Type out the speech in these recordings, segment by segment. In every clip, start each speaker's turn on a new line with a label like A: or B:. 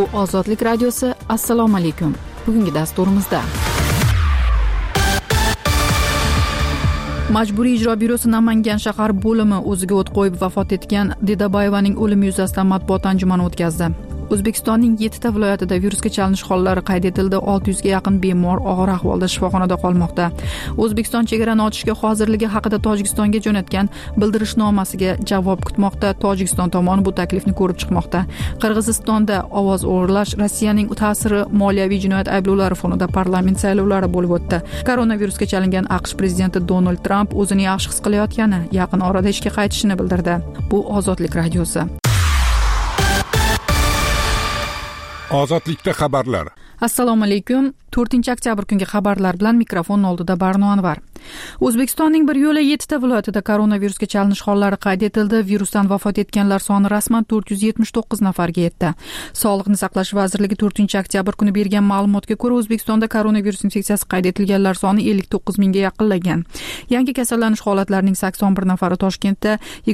A: Bu Ozodlik radiosi. Assalomu alaykum. Bugungi dasturimizda Majburiy ijro byurosi Namangan shahar bo'limi o'ziga o't qo'yib vafot etgan Dedabayevaning o'limi yuzasidan matbuot anjumani o'tkazdi. O'zbekistonning 7 ta viloyatida virusga chalinish hollari qayd etildi. 600 ga yaqin bemor og'ir ahvolda shifoxonada qolmoqda. O'zbekiston chegarani ochishga hozirligi haqida Tojikistonga jo'natgan bildirishnomasiga javob kutmoqda. Tojikiston tomoni bu taklifni ko'rib chiqmoqda. Qirg'izistonda ovoz o'g'irlash, Rossiyaning ta'siri, moliyaviy jinoyat ayblovlari fonida parlament saylovlari bo'lib o'tdi. Koronavirusga chalingan AQSh prezidenti Donald Tramp o'zini yaxshi his qilayotgani, yaqin orada ishga qaytishini bildirdi. Bu Ozodlik radiosi.
B: Ozodlikda xabarlar.
A: Assalomu alaykum. 4-oktyabr kungi xabarlar bilan mikrofon oldida Barno Anvar. O'zbekistonning bir yo'la 7 ta viloyatida koronavirusga chalinish hollari qayd etildi. Virusdan vafot etganlar soni rasman 479 nafarga yetdi. Sog'liqni saqlash vazirligi 4-oktyabr kuni bergan ma'lumotga ko'ra, O'zbekistonda koronavirus infeksiyasi qayd etilganlar soni 59 mingga yaqinlagan. Yangi kasallanish holatlarining 81 nafari Toshkentda,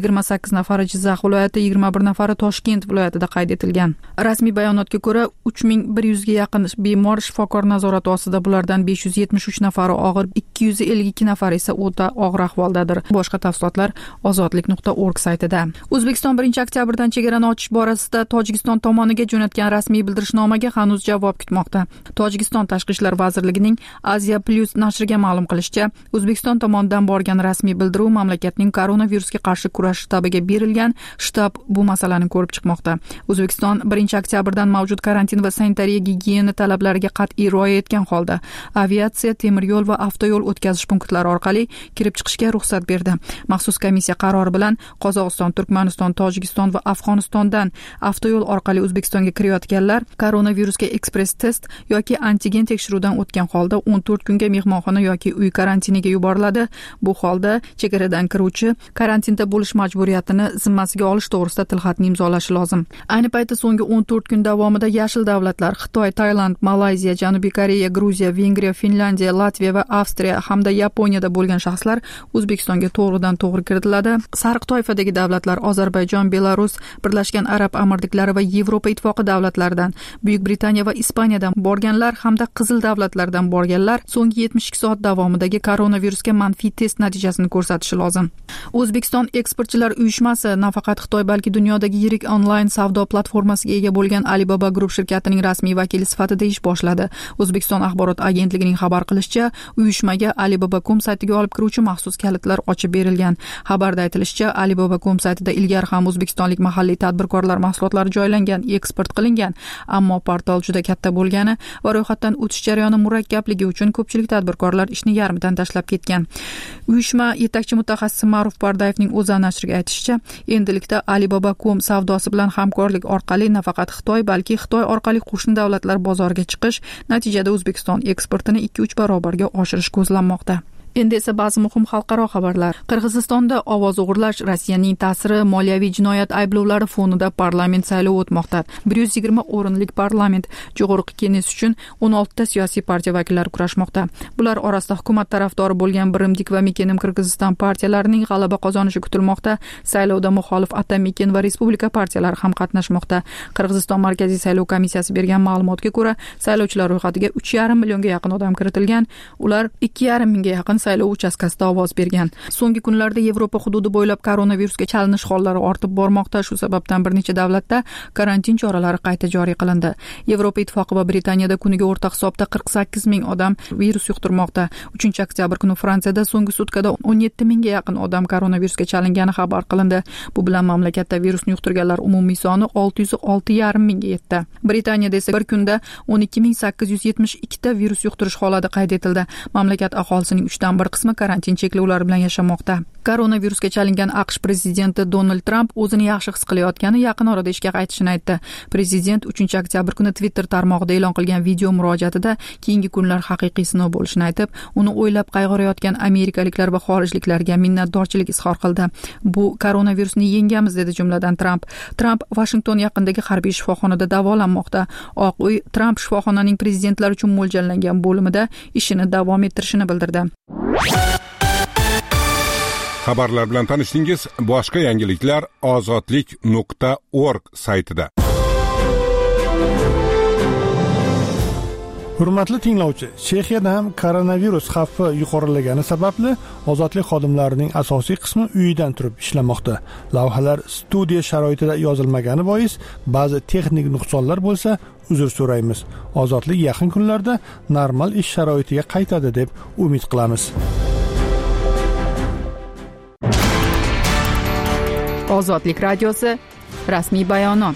A: 28 nafari Jizzax viloyati, 21 nafari Toshkent viloyatida qayd etilgan. Rasmiy bayonotga ko'ra, 3100 ga yaqin bemor shifokor nazorati ostida, bulardan 573 nafari og'ir, 252 nafar esa o'ta og'ir ahvoldadir. Boshqa tafsilotlar ozodlik.org saytida. O'zbekiston 1-oktyabrdan chegarani ochish borasida Tojikiston tomoniga jo'natgan rasmiy bildirishnomaga hanuz javob kutmoqda. Tojikiston Tashqi ishlar vazirligining Asia Plus nashriga ma'lum qilishicha, O'zbekiston tomonidan borgan rasmiy bildiruv mamlakatning koronavirusga qarshi kurash shtabiga berilgan. Shtab bu masalani ko'rib chiqmoqda. O'zbekiston 1-oktyabrdan mavjud karantin va sanitariya gigiyena talablariga qat'iy rioya etgan holda aviatsiya, temir yo'l va avtoyo'l o'tkazish punktlari orqali kirib chiqishga ruxsat berdi. Maxsus komissiya qarori bilan Qozog'iston, Turkmaniston, Tojikiston va Afg'onistondan avtoyo'l orqali O'zbekistonga kirayotganlar koronavirusga ekspress test yoki antigen tekshiruvdan o'tgan holda 14 kunga mehmonxona yoki uy karantiniga yuboriladi. Bu holda chegaradan kiruvchi karantinda bo'lish majburiyatini zimmasiga olish to'g'risida tilxatni imzolashi lozim. Ayni paytda so'nggi 14 kun davomida yashil davlatlar Xitoy, Tailand, Malayziya, Janubiy Koreya, Gruziya, Vengriya, Finlandiya, Latviya va Avstriya hamda Yaponiyada bo'lgan shaxslar O'zbekistonga to'g'ridan to'g'ri kiritiladi. Sariq toifadagi davlatlar Ozarbayjon, Belarus, Birlashgan Arab Amirliklari va Yevropa Ittifoqi davlatlaridan, Buyuk Britaniya va Ispaniyadan borganlar hamda qizil davlatlardan borganlar so'nggi 72 soat davomidagi koronavirusga manfiy test natijasini ko'rsatishi lozim. O'zbekiston eksportchilar uyushmasi nafaqat Xitoy, balki dunyodagi yirik onlayn savdo platformasiga ega bo'lgan Alibaba Group shirkatining rasmiy vakili sifatida ish boshladi. O'zbekiston axborot agentligining xabar qilishicha, uyushmaga Alibaba.com saytiga olib kiruvchi maxsus kalitlar ochib berilgan. Xabarda aytilishicha, Alibaba.com saytida ilgari ham o'zbekistonlik mahalliy tadbirkorlar mahsulotlari joylangan, eksport qilingan, ammo portal juda katta bo'lgani va ro'yxatdan o'tish jarayoni murakkabligi uchun ko'pchilik tadbirkorlar ishni yarmidan tashlab ketgan. Uyushma yetakchi mutaxassisi Ma'ruf Pardayevning o'zi nashriga aytishicha, endilikda Alibaba.com savdosi bilan hamkorlik orqali nafaqat Xitoy, balki Xitoy orqali qo'shni davlatlar bozoriga chiqish, natijada O'zbekiston eksportini 2-3 barobarga oshirish ko'zlanmoqda. Endi esa ba'zi muhim xalqaro xabarlar. Qirg'izistonda ovoz o'g'irlash, Rossiyaning ta'siri, moliyaviy jinoyat ayblovlari fonida parlament saylovi o'tmoqda. 120 o'rinlik parlament Jo'g'org'i Kenges uchun 16 ta siyosiy partiya vakillari kurashmoqda. Bular orasida hukumat tarafdori bo'lgan Birimdik va Mekenim Qirg'iziston partiyalarining g'alaba qozonishi kutilmoqda. Saylovda muxolif Atameken va Respublika partiyalari ham qatnashmoqda. Qirg'iziston Markaziy saylov komissiyasi bergan ma'lumotga ko'ra, saylovchilar ro'yxatiga 3,5 millionga yaqin odam kiritilgan. Ular 2,5 mingga yaqin saylov uchastkasida ovoz bergan. So'nggi kunlarda Yevropa hududi bo'ylab koronavirusga chalinish hollari ortib bormoqda. Shu sababdan bir necha davlatda karantin choralari qayta joriy qilindi. Yevropa Ittifoqi va Britaniyada kuniga o'rta hisobda 48 ming odam virus yuqtirmoqda. 3-oktyabr kuni Fransiyada so'nggi sutkada 17 mingga yaqin odam koronavirusga chalingani xabar qilindi. Bu bilan mamlakatda virusni yuqtirganlar umumiy soni 606,5 mingga yetdi. Britaniyada esa bir kunda 12,872 ta virus yuqtirish holati qayd etildi. Mamlakat aholisining 3dan bir qismi karantin cheklovlari bilan yashamoqda. Koronavirusga chalingan AQSh prezidenti Donald Tramp o'zini yaxshi his qilayotgani, yaqin orada ishga qaytishini aytdi. Prezident 3-oktyabr kuni Twitter tarmog'ida e'lon qilgan video murojaatida keyingi kunlar haqiqiy sinov bo'lishini aytib, uni o'ylab qayg'urayotgan amerikaliklar va xorijliklarga minnatdorchilik izhor qildi. Bu koronavirusni yengamiz dedi jumladan Tramp. Tramp Washington yaqinidagi harbiy shifoxonada davolanmoqda. Oq uy Tramp shifoxonaning prezidentlar uchun mo'ljallangan bo'limida ishini davom ettirishini bildirdi.
B: Xabarlar bilan tanishdingiz. Boshqa yangiliklar ozodlik.org saytida.
C: Hurmatli tinglovchi, Chexiyada ham koronavirus xavfi yuqorilagani sababli ozodlik xodimlarining asosiy qismi uyidan turib ishlamoqda. Lavhalar studiya sharoitida yozilmagani bois ba'zi texnik nuqsonlar bo'lsa, uzr so'raymiz. Ozodlik yaqin kunlarda normal ish sharoitiga qaytadi deb umid qilamiz.
A: Ozodlik radiosi rasmiy bayonot.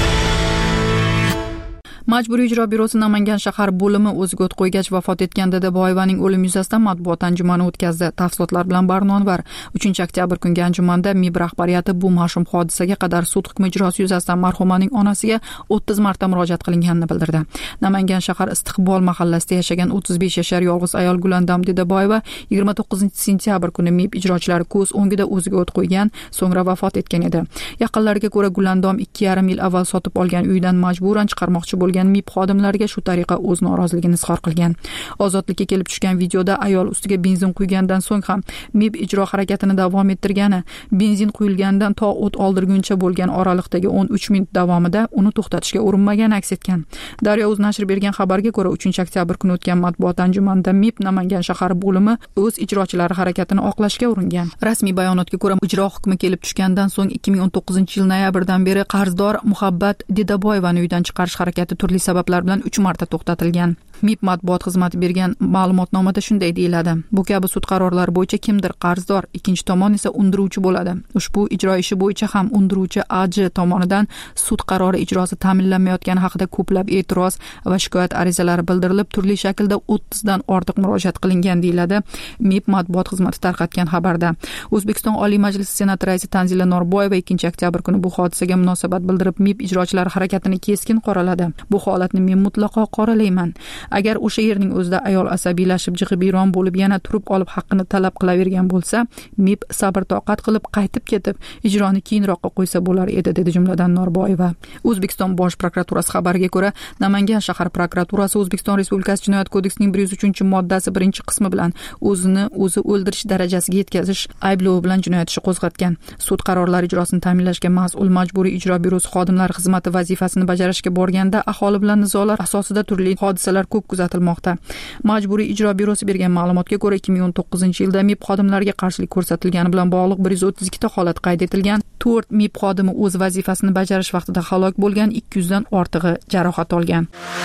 A: Majburiy ijro byurosi Namangan shahar bo'limi o'ziga o't qo'ygach vafot etgan Dadaboyevaning o'limi yuzasidan matbuot anjumani o'tkazdi. Tafsilotlar bilan Barnonvar. 3-oktyabr kungi anjumanda MIB rahbariyati bu mash'um hodisaga qadar sud hukmi ijrosi yuzasidan marhumaning onasiga 30 marta murojaat qilinganini bildirdi. Namangan shahar Istiqbol mahallasida yashagan 35 yashar yolg'iz ayol Gulandam Dadaboyeva 29-sentyabr kuni MIB ijrochilari ko'z o'ngida o'ziga o't qo'ygan, so'ngra vafot etgan edi. Yaqinlariga ko'ra Gulandam 2,5 yil avval sotib olgan uyidan majburan chiqarmoqchi bo'lgan MIB xodimlariga shu tariqa o'z noroziligini izhor qilgan. Ozodlikka kelib tushgan videoda ayol ustiga benzin quygandan so'ng ham MIB ijro harakatini davom ettirgani, benzin quyilgandan to o't oldirguncha bo'lgan oraliqdagi 13 minut davomida uni to'xtatishga urinmagani aks etgan. Daryo.uz nashri bergan xabarga ko'ra 3-oktyabr kuni o'tgan matbuot anjumanida MIB Namangan shahar bo'limi o'z ijrochilari harakatini oqlashga uringan. Rasmiy bayonotga ko'ra ijro hukmi kelib tushgandan so'ng 2019-yil noyabrdan beri qarzdor Muhabbat Dedaboyevani uydan chiqarish harakati turli sabablar bilan 3 marta to'xtatilgan. MIB matbuot xizmati bergan ma'lumotnomada shunday deyiladi. Bu kabi sud qarorlari bo'yicha kimdir qarzdor, ikkinchi tomon esa undiruvchi bo'ladi. Ushbu ijro ishi bo'yicha ham undiruvchi AJ tomonidan sud qarori ijrosi ta'minlanmayotgani haqida ko'plab e'tiroz va shikoyat arizalari bildirilib, turli shaklda 30 dan ortiq murojaat qilingan deyiladi MIB matbuot xizmati tarqatgan xabarda. O'zbekiston Oliy Majlisi Senat raisi Tanzila Norboyeva 2-oktyabr kuni bu hodisaga munosabat bildirib, MIB ijrochilari harakatini keskin qoraladi. Bu holatni men mutlaqo qoralayman. Agar o'sha yerning o'zida ayol asabiylashib, jig'ibiyron bo'lib yana turib olib haqqini talab qilavergan bo'lsa, MIB sabr toqat qilib qaytib ketib, ijroni keyinroqqa qo'ysa bo'lar edi, dedi jumladan Norboyeva. O'zbekiston Bosh prokuraturasi xabariga ko'ra, Namangan shahar prokuraturasi O'zbekiston Respublikasi Jinoyat kodeksining 103-moddasi 1-qismi bilan o'zini o'zi o'ldirish darajasiga yetkazish ayblovi bilan jinoyat ishi qo'zg'atgan. Sud qarorlari ijrosini ta'minlashga mas'ul Majburiy ijro byurosi xodimlari xizmati vazifasini bajarishga borganda aholi bilan nizolar asosida turli hodisalar ko'p kuzatilmoqda. Majburiy ijro byurosi bergan ma'lumotga ko'ra 2019-yilda MIB xodimlariga qarshilik ko'rsatilgani bilan bog'liq 132 ta holat qayd etilgan. 4 MIB xodimi o'z vazifasini bajarish vaqtida halok bo'lgan, 200 dan ortig'i jarohat olgan.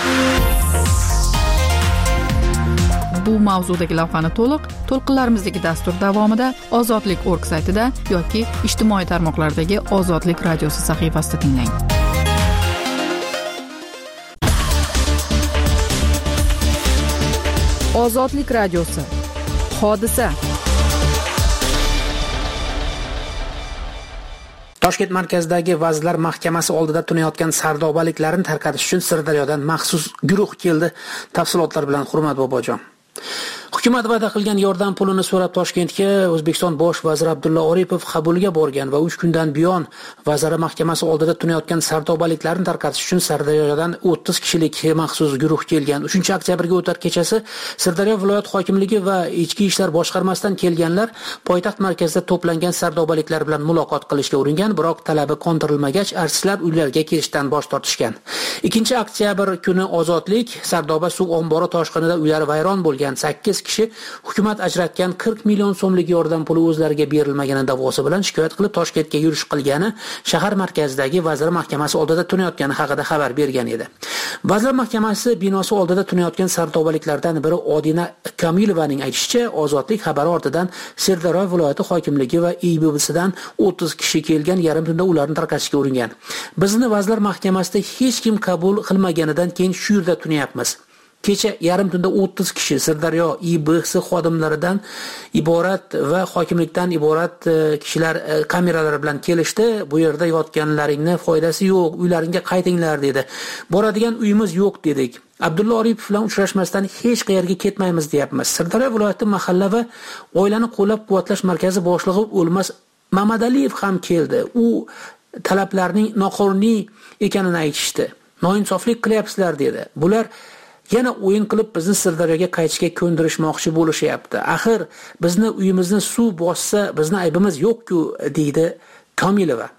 A: Bu mavzudagi lavhani to'lqinlarimizdagi dastur davomida Ozodlik.org saytida yoki ijtimoiy tarmoqlardagi Ozodlik radiosi sahifasida tinglang. Ozodlik radiosi. Hodisa.
D: Toshkent markazidagi Vazirlar Mahkamasi oldida tunayotgan sardobaliklarni tarqatish uchun Sirdaryodan maxsus guruh keldi. Tafsilotlar bilan Hurmat Bobojon. Hukumat va'da qilgan yordam pulini so'rab Toshkentga O'zbekiston bosh vaziri Abdulla Oripov qabulga borgan va 3 kundan buyon Vazirlar Mahkamasi oldida tunayotgan sardobaliklarni tarqatish uchun Sirdaryodan 30 kishilik maxsus guruh kelgan. 3-oktyabrga o'tar kechasi Sirdaryo viloyat hokimligi va Ichki ishlar boshqarmasidan kelganlar poytaxt markazida to'plangan sardobaliklar bilan muloqot qilishga uringan, biroq talabi qondirilmagach, artistlar uylariga kelishdan bosh tortishgan. 2-oktyabr kuni Ozodlik Sardoba suv ombori toshqinida uylari vayron bo'lgan 8 kishi hukumat ajratgan 40 million so'mlik yordam puli o'zlariga berilmagani da'vosi bilan shikoyat qilib Toshkentga yurish qilgani, shahar markazidagi Vazirlar Mahkamasi oldida tunayotgani haqida xabar bergan edi. Vazirlar Mahkamasi binosi oldida tunayotgan sardobaliklardan biri Odina Kamilovaning aytishicha, Ozodlik xabari ortidan Sirdaryo viloyati hokimligi va IBB'sidan 30 kishi kelgan, yarim tunda ularni tarqatishga uringan. Bizni Vazirlar Mahkamasida hech kim qabul qilmaganidan keyin shu yerda tunayapmiz. Kecha yarim tunda 30 kishi Sirdaryo IBX xodimlaridan iborat va hokimlikdan iborat kishilar kameralar bilan kelishdi. Bu yerda yotganlaringni foydasi yo'q, uylaringga qaytinglar dedi. Boradigan uyimiz yo'q dedik. Abdulla Oripov bilan uchrashmasdan hech qayerga ketmaymiz deyapmiz. Sirdaryo viloyati mahalla va oilani qo'llab-quvvatlash markazi boshlig'i O'lmas Mamadaliyev ham keldi. U talablarning noqonuniy ekanini aytishdi. Noinsoflik qilyapsizlar dedi. Bular yana o'yin qilib bizni Sirdaryoga qaytishga ko'ndirishmoqchi bo'lishyapti. Axir bizni uyimizni suv bossa, bizni aybimiz yo'q-ku, deydi Komilova.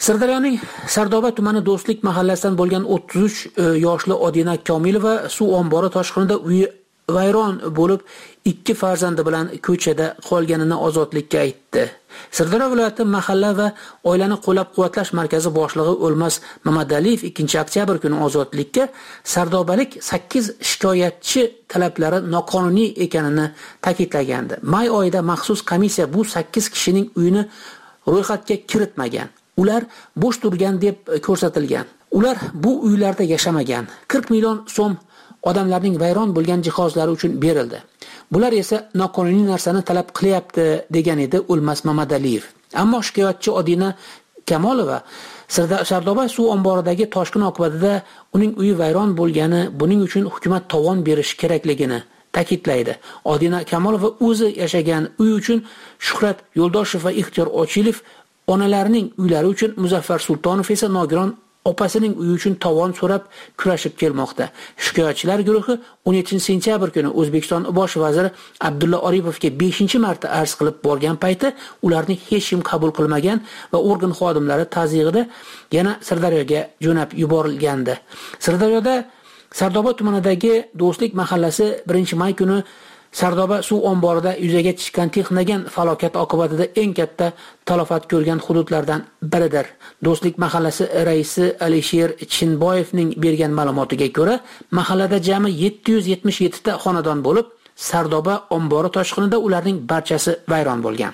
D: Sirdaryoning Sardoba tumani Do'stlik mahallasidan bo'lgan 33 yoshli Odina Komilova suv ombori toshqinida uyi vayron bo'lib 2 farzandi bilan ko'chada qolganini Ozodlikka aytdi. Sirdaryo viloyati mahalla va oilani qo'llab-quvvatlash markazi boshlig'i O'lmas Mamadaliyev 2-oktyabr kuni Ozodlikka sardobalik 8 shikoyatchi talablari noqonuniy ekanini ta'kidlagandi. May oyida maxsus komissiya bu 8 kishining uyini ro'yxatga kiritmagan. Ular bo'sh turgan deb ko'rsatilgan. Ular bu uylarda yashamagan. 40 million so'm odamlarning vayron bo'lgan jihozlari uchun berildi. Bular esa noqonuniy narsani talab qilyapti degan edi O'lmas Mamadaliyev. Ammo shikoyatchi Odina Kamolova Sardoba suv omboridagi toshqin oqibatida uning uyi vayron bo'lgani, buning uchun hukumat tovon berishi kerakligini ta'kidlaydi. Odina Kamolova o'zi yashagan uy uchun Shuhrat Yo'ldoshev va Ixtiyor Ochilov, onalarining uylari uchun Muzaffar Sultonov esa nogiron opasining uyi uchun tovon so'rab kurashib kelmoqda. Shikoyatchilar guruhi 17-sentyabr kuni O'zbekiston bosh vaziri Abdulla Oripovga 5-marta arz qilib borgan payti ularni hech kim qabul qilmagan va organ xodimlari tazyiqida yana Sirdaryoga jo'nab yuborilgandi. Sirdaryoda Sardoba tumanidagi Do'stlik mahallasi 1-may kuni Sardoba suv omborida yuzaga chiqqan texnogen falokat oqibatida eng katta talafot ko'rgan hududlardan biridir. Do'stlik mahallasi raisi Alisher Chinboyevning bergan ma'lumotiga ko'ra, mahallada jami 777 ta xonadon bo'lib, Sardoba ombori toshqinida ularning barchasi vayron bo'lgan.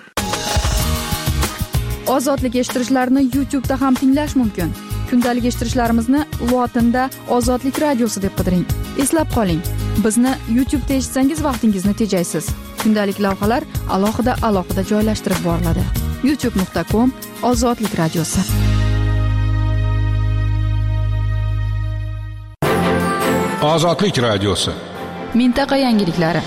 A: Ozodlik eshittirishlarni YouTube'da ham tinglash mumkin. Kundalik eshittirishlarimizni lotinda Ozodlik radiosi deb qidiring. Eslab qoling, bizni YouTube'da eshitsangiz vaqtingizni tejaysiz. Kundalik lavhalar alohida joylashtirib boriladi. youtube.com/Ozodlik radiosi.
B: Ozodlik radiosi.
A: Mintaqa yangiliklari.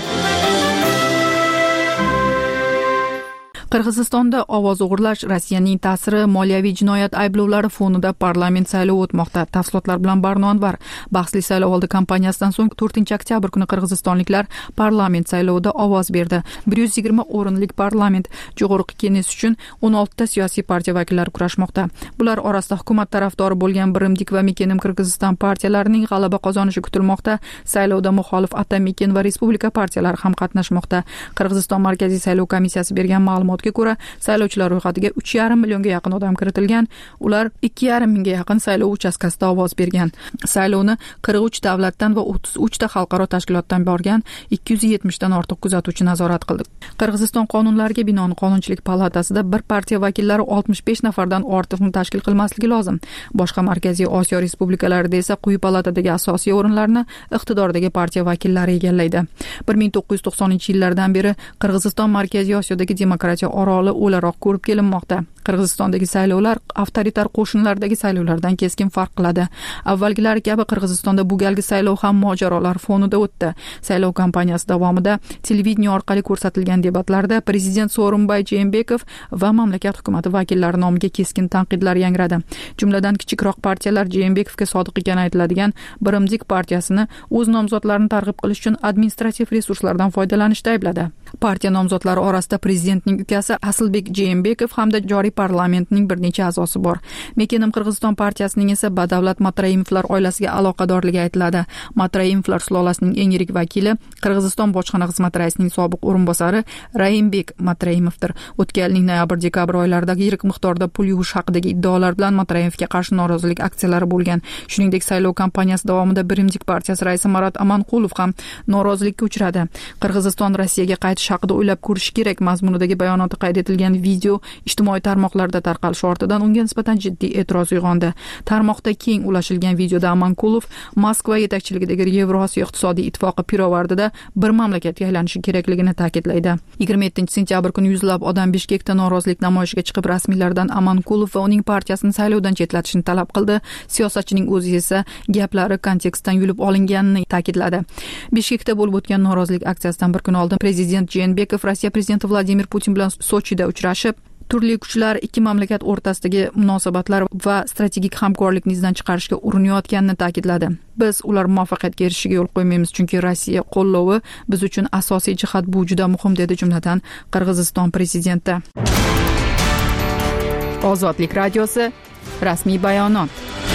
A: Qirg'izistonda ovoz o'g'irlash Rossiyaning ta'siri, moliyaviy jinoyat ayblovlari fonida parlament saylovi o'tmoqda. Tafsilotlar bilan Barno Anvar. Bahsli saylovoldi kampaniyasidan so'ng 4-oktyabr kuni qirg'izistonliklar parlament saylovida ovoz berdi. 120 o'rinlik parlament Jo'g'org'i Kenges uchun 16 ta siyosiy partiya vakillari kurashmoqda. Bular orasida hukumat tarafdori bo'lgan Birimdik va Mekenim Qirg'iziston partiyalarining g'alaba qozonishi kutilmoqda. Saylovda muxolif Atamikin va Respublika partiyalari ham qatnashmoqda. Qirg'iziston Markaziy saylov komissiyasi bergan ma'lumot ko'ra, saylovchilar ro'yxatiga 3,5 millionga yaqin odam kiritilgan. Ular 2,5 mingga yaqin saylov uchastkasida ovoz bergan. Saylovni 43 davlatdan va 33 ta xalqaro tashkilotdan borgan 270 dan ortiq kuzatuvchi nazorat qildi. Qirg'iziston qonunlariga binoan Qonunchilik palatasida bir partiya vakillari 65 nafardan ortiqni tashkil qilmasligi lozim. Boshqa Markaziy Osiyo respublikalarida esa quyi palatadagi asosiy o'rinlarni iqtidordagi partiya vakillari egallaydi. 1990-yillardan beri Qirg'iziston Markaziy Osiyodagi demokratiya oroli o'laroq ko'rib kelinmoqda. Qirg'izistondagi saylovlar avtoritar qo'shinlardagi saylovlardan keskin farq qiladi. Avvalgilari kabi Qirg'izistonda bu galgi saylov ham mojarolar fonida o'tdi. Saylov kampaniyasi davomida televideniya orqali ko'rsatilgan debatlarda prezident Sooronbay Jeenbekov va mamlakat hukumati vakillari nomiga keskin tanqidlar yangradi. Jumladan kichikroq partiyalar Jeenbekovga sodiq ekani aytiladigan Birimdik partiyasini o'z nomzodlarini targ'ib qilish uchun administrativ resurslardan foydalanishda aybladi. Partiya nomzodlari orasida prezidentning ukasi Aslbek Jeenbekov hamda joriy parlamentning bir necha a'zosi bor. Mekenim Qirg'iziston partiyasining esa Badavlat Matraimovlar oilasiga aloqadorligi aytiladi. Matraimovlar sulolasining eng yirik vakili Qirg'iziston bojxona xizmati raisining sobiq o'rinbosari Raimbek Matraimovdir. O'tgan yilning noyabr-dekabr oylarida yirik miqdorda pul yuvish haqidagi iddaolar bilan Matraimovga qarshi norozilik aksiyalari bo'lgan. Shuningdek, saylov kampaniyasi davomida Birimdik partiyasi raisi Marat Amanqulov ham norozilikka uchradi. Qirg'iziston Rossiyaga qaytish haqida o'ylab ko'rish kerak mazmunidagi bayonoti qayd etilgan video ijtimoiy tarmoqlarda tarqalishi ortidan unga nisbatan jiddiy e'tiroz uyg'ondi. Tarmoqda keng ulashilgan videoda Amanqulov Moskva yetakchiligidagi Yevrosiyo iqtisodiy ittifoqi pirovardida bir mamlakatga aylanishi kerakligini ta'kidlaydi. 27-sentyabr kuni yuzlab odam Bishkekda norozilik namoyishiga chiqib, rasmiylardan Amanqulov va uning partiyasini saylovdan chetlatishni talab qildi. Siyosatchining o'zi esa gaplari kontekstdan yulib olinganini ta'kidladi. Bishkekda bo'lib o'tgan norozilik aksiyasidan bir kun oldin prezident Jeenbekov Rossiya prezidenti Vladimir Putin bilan Sochida uchrashib, turli kuchlar ikki mamlakat o'rtasidagi munosabatlar va strategik hamkorlikni izdan chiqarishga urinayotganini ta'kidladi. Biz ular muvaffaqiyatga erishishiga yo'l qo'ymaymiz, chunki Rossiya qo'llovi biz uchun asosiy jihat, bu juda muhim, dedi jumladan Qirg'iziston prezidenti. Ozodlik radiosi Rasmiy bayonot.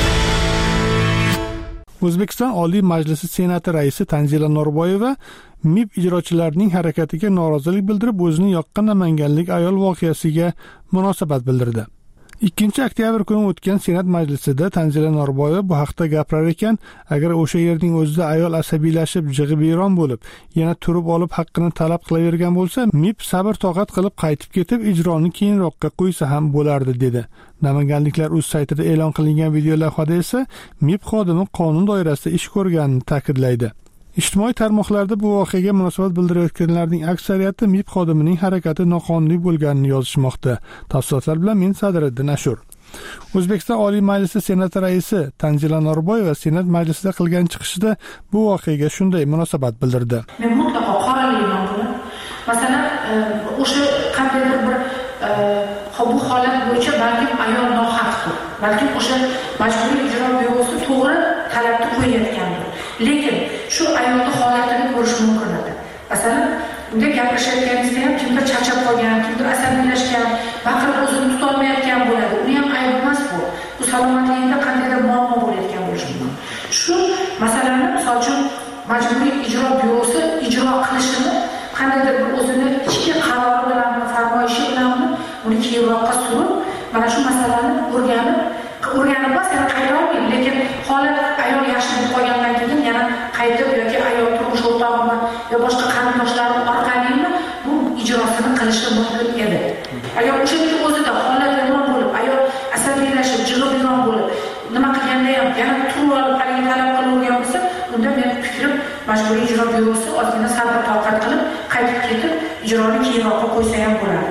C: O'zbekiston Oliy Majlisi Senati raisi Tanzila Norboyeva MIB ijrochilarining harakatiga norozilik bildirib, o'zini yoqqan namanganlik ayol voqeasiga munosabat bildirdi. 2 oktyabr kuni o'tgan Senat majlisida Tanzila Norboyeva bu haqda gapirar ekan, agar o'sha yerning o'zida ayol asabiylashib, jig'ibiyron bo'lib, yana turib olib haqqini talab qilavergan bo'lsa, MIB sabr toqat qilib qaytib ketib, ijroni keyinroqqa qo'ysa ham bo'lardi, dedi. Namanganliklar o'z saytida e'lon qilingan video lavhada esa MIB xodimi qonun doirasida ish ko'rganini ta'kidlaydi. Ijtimoiy tarmoqlarda bu voqeaga munosabat bildirayotganlarning aksariyati MIB xodimining harakati noqonuniy bo'lganini yozishmoqda. Tafsilotlar bilan men Sadriddin Ashur. O'zbekiston Oliy Majlisi Senati raisi Tanzila Norboyeva Senat majlisida qilgan chiqishida bu voqeaga shunday munosabat bildirdi.
E: Men mutlaqo qoralayman buni. Masalan, o'sha qandaydir bir bu holat bo'yicha balkim ayol nohaqdir. Balkim o'sha majburiy ijro byurosi to'g'ri talabni qo'yayotgandir. Lekin shu ayolning holatini ko'rish mumkin edi. Masalan, bunday gapirishayotganingizda ham kimdir charchab qolgan, kimdir asabiylashgan, baqirib o'zini tutolmayotgan bo'ladi. Uni ham ayb emas bu. Bu salomatligida qandaydir muammo bo'layotgan bo'lishi mumkin. Shu masalani, misol uchun, majburiy ijro byurosi ijro qilishini qandaydir bir o'zini ichki qarori bilan, farmoyishi bilan uni keyinroqqa surib, mana shu masalani o'rganib emas, yana qayta olmaydi. Lekin holat ayol yaxshi bo'lib qolgandan keyin yana qaytib yoki ayol turmush o'rtog'imi yo boshqa qarindoshlari orqali bu ijrosini qilishi mumkin edi. Agar o'shaning o'zida holat yomon bo'lib, ayol asabiylashib, jig'ibiyron bo'lib, nima qilganda ham yana turib olib haligi talab qilavergan bo'lsa, unda men fikrim majburiy ijro byurosi ozgina sabr toqat qilib, qaytib ketib, ijroni keyinroqqa qo'ysa ham bo'lardi,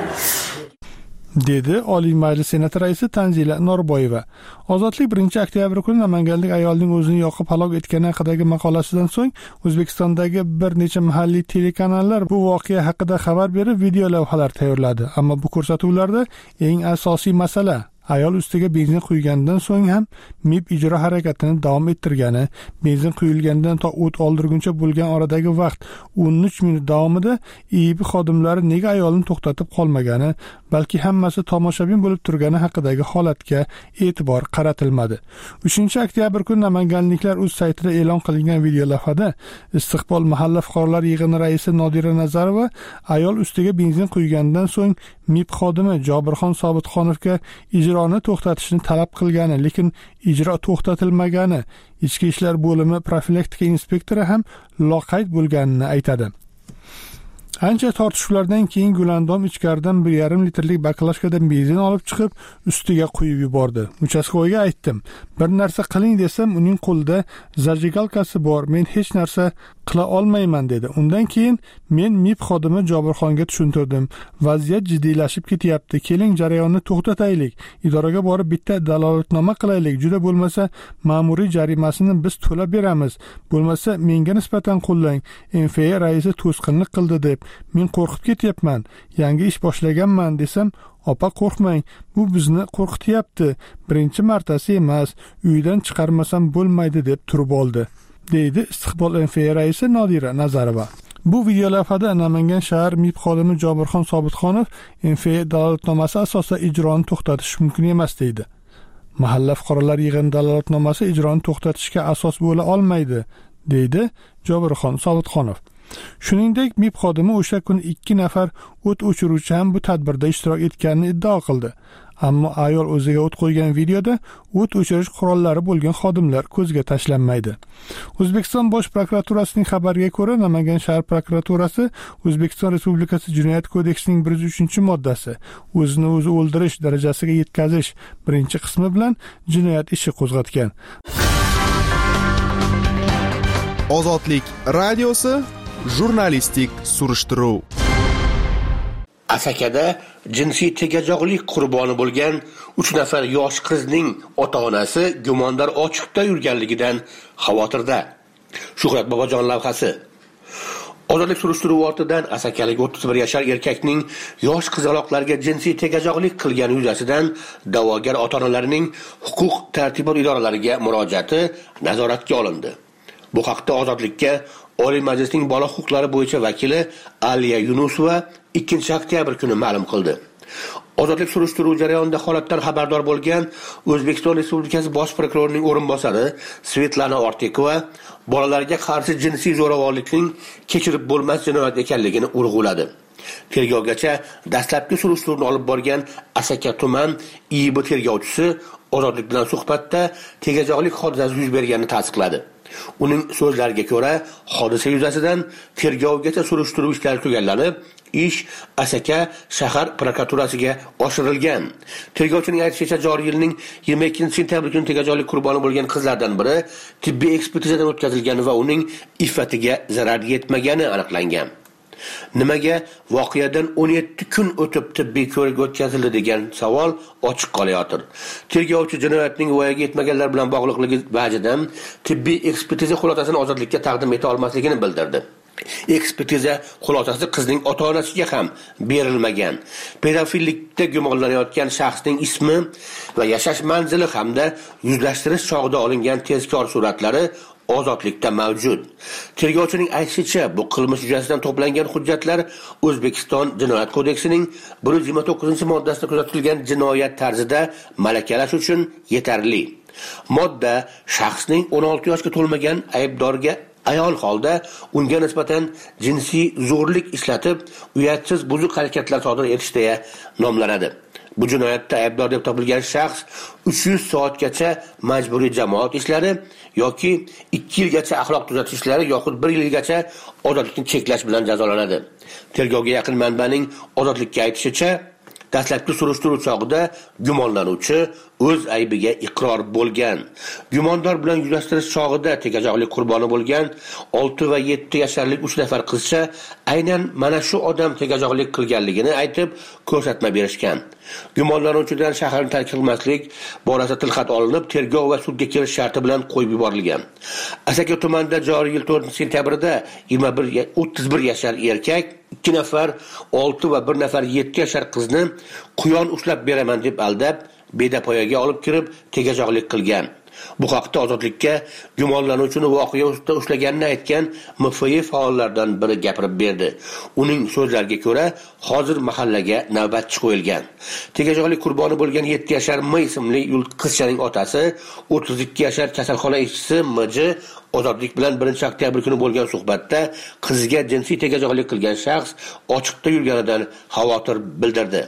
C: dedi Oliy Majlis Senati raisi Tanzila Norboyeva. Ozodlik 1 oktyabr kuni namanganlik ayolning o'zini yoqib halok etgani haqidagi maqolasidan so'ng O'zbekistondagi bir necha mahalliy telekanallar bu voqea haqida xabar berib, video lavhalar tayyorladi. Ammo bu ko'rsatuvlarda eng asosiy masala ayol ustiga benzin quygandan so'ng ham MIB ijro harakatini davom ettirgani, benzin quyilgandan to o't oldirguncha bo'lgan oradagi vaqt 13 minut davomida IIB xodimlari nega ayolni to'xtatib qolmagani, balki hammasi tomoshabin bo'lib turgani haqidagi holatga e'tibor qaratilmadi. 3 oktyabr kuni namanganliklar o'z saytida e'lon qilingan video lavhada Istiqbol mahalla fuqarolar yig'ini raisi Nodira Nazarova ayol ustiga benzin quygandan so'ng MIB xodimi Jobirxon Sobitxonovga ijroni to'xtatishni talab qilgani, lekin ijro to'xtatilmagani, Ichki ishlar bo'limi profilaktika inspektori ham loqayd bo'lganini aytadi. Ancha tortishuvlardan keyin Gulandom ichkaridan 1,5 litrlik baklashkada benzin olib chiqib, ustiga quyib yubordi. Uchastkovoyga aytdim, bir narsa qiling desam, uning qo'lida zajigalkasi bor, men hech narsa qila olmayman dedi. Undan keyin men MIB xodimi Jobirxonga tushuntirdim. Vaziyat jiddiylashib ketyapti. Keling jarayonni to'xtataylik. Idoraga borib bitta dalolatnoma qilaylik. Juda bo'lmasa ma'muriy jarimasini biz to'lab beramiz. Bo'lmasa menga nisbatan qo'llang. MFA raisi to'sqinlik qildi deb men qo'rqib ketyapman. Yangi ish boshlaganman desam, opa qo'rqmang, bu bizni qo'rqityapti. Birinchi martasi emas, uydan chiqarmasam bo'lmaydi deb turib oldi, deydi Istiqbol MFA raisi Nodira Nazarova. Bu video lavhada Namangan shahar MIB xodimi Jobirxon Sobitxonov MFA dalolatnomasi asosida ijroni to'xtatish mumkin emas deydi. Mahalla fuqarolar yig'ini dalolatnomasi ijroni to'xtatishga asos bo'la olmaydi, deydi Jobirxon Sobitxonov. Shuningdek, MIB xodimi o'sha kun 2 nafar o't o'chiruvchi ham bu tadbirda ishtirok etganini iddao qildi. Ammo ayol o'ziga o't qo'ygan videoda o't o'chirish qurollari bo'lgan xodimlar ko'zga tashlanmaydi. O'zbekiston Bosh prokuraturasining xabariga ko'ra, Namangan shahar prokuraturasi O'zbekiston Respublikasi Jinoyat kodeksining 103-moddasi o'zini o'zi o'ldirish darajasiga yetkazish 1-qismi bilan jinoyat ishi qo'zg'atgan.
F: Ozodlik radiosi jurnalistik surishtiruv.
G: Asakada jinsiy tegajog'lik qurboni bo'lgan 3 nafar yosh qizning ota-onasi gumondor ochiqda yurganligidan xavotirda. Shuhrat Bobojon lavhasi. Ozodlik surishtiruvi ortidan asakalik 31 yashar erkakning yosh qizaloqlarga jinsiy tegajog'lik qilgani yuzasidan da'vogar ota-onalarining huquq tartibot idoralariga murojaati nazoratga olindi. Bu haqda Ozodlikka Oliy Majlisning bola huquqlari bo'yicha vakili Aliya Yunusova 2 oktyabr kuni ma'lum qildi. Ozodlik surishtiruv jarayonida holatdan xabardor bo'lgan O'zbekiston Respublikasi Bosh prokurorining o'rinbosari Svetlana Ortikova bolalarga qarshi jinsiy zo'ravonlikning kechirib bo'lmas jinoyat ekanligini urg'uladi. Tergovgacha dastlabki surishtiruvni olib borgan Asaka tuman IIB tergovchisi Ozodlik bilan suhbatda tegajog'lik hodisasi yuz berganini tasdiqladi. Uning so'zlariga ko'ra, hodisa yuzasidan tergovgacha surishtiruv ishlari tugallanib, ish Asaka shahar prokuraturasiga oshirilgan. Tergovchining aytishicha, joriy yilning 22-sentyabr kuni tegajog'lik qurboni bo'lgan qizlardan biri tibbiy ekspertizadan o'tkazilgan va uning iffatiga zarar yetmagani aniqlangan. Nimaga voqeadan 17 kun o'tib tibbiy ko'rik o'tkazildi degan savol ochiq qolayotir. Tergovchi jinoyatning voyaga yetmaganlar bilan bog'liqligi vajidan tibbiy ekspertiza xulosasini ozodlikka taqdim eta olmasligini bildirdi. Ekspertiza xulosasi qizning ota-onasiga ham berilmagan. Pedofillikda gumonlanayotgan shaxsning ismi va yashash manzili hamda yuzlashtirish chog'ida olingan tezkor suratlari ozodlikda mavjud. Tergovchining aytishicha, bu qilmish yuzasidan to'plangan hujjatlar O'zbekiston Jinoyat kodeksining 129-moddasida kuzatilgan jinoyat tarzida malakalash uchun yetarli. Modda shaxsning 16 yoshga to'lmagan aybdorga ayol holda unga nisbatan jinsiy zo'rlik ishlatib, uyatsiz buzuq harakatlar sodir etish deya nomlanadi. Bu jinoyatda aybdor deb topilgan shaxs 300 soatgacha majburiy jamoat ishlari yoki 2 yilgacha axloq tuzatish ishlari yoxud 1 yilgacha ozodlikni cheklash bilan jazolanadi. Tergovga yaqin manbaning ozodlikka aytishicha, dastlabki surishtiruv chog'ida gumonlanuvchi o'z aybiga iqror bo'lgan. Gumondor bilan yuzlashtirish chog'ida tegajog'lik qurboni bo'lgan 6 va 7 yasharlik 3 nafar qizcha aynan mana shu odam tegajog'lik qilganligini aytib ko'rsatma berishgan. Gumonlanuvchidan shaharni tark qilmaslik borasida tilxat olinib, tergov va sudga kelish sharti bilan qo'yib yuborilgan. Asaka tumanida joriy yil 4-sentyabrda 31 yashar erkak 2 nafar 6 va 1 nafar 7 yashar qizni quyon ushlab beraman deb aldab, bedapoyaga olib kirib tegajog'lik qilgan. Bu haqda ozodlikka gumonlanuvchini voqea ustida ushlaganini aytgan MFY faollaridan biri gapirib berdi. Uning so'zlariga ko'ra, hozir mahallaga navbatchi qo'yilgan. Tegajog'lik qurboni bo'lgan 7 yashar M ismli qizchaning otasi, 32 yashar kasalxona ishchisi MJ Ozodlik bilan 1-oktyabr kuni bo'lgan suhbatda qiziga jinsiy tegajog'lik qilgan shaxs ochiqda yurganidan xavotir bildirdi.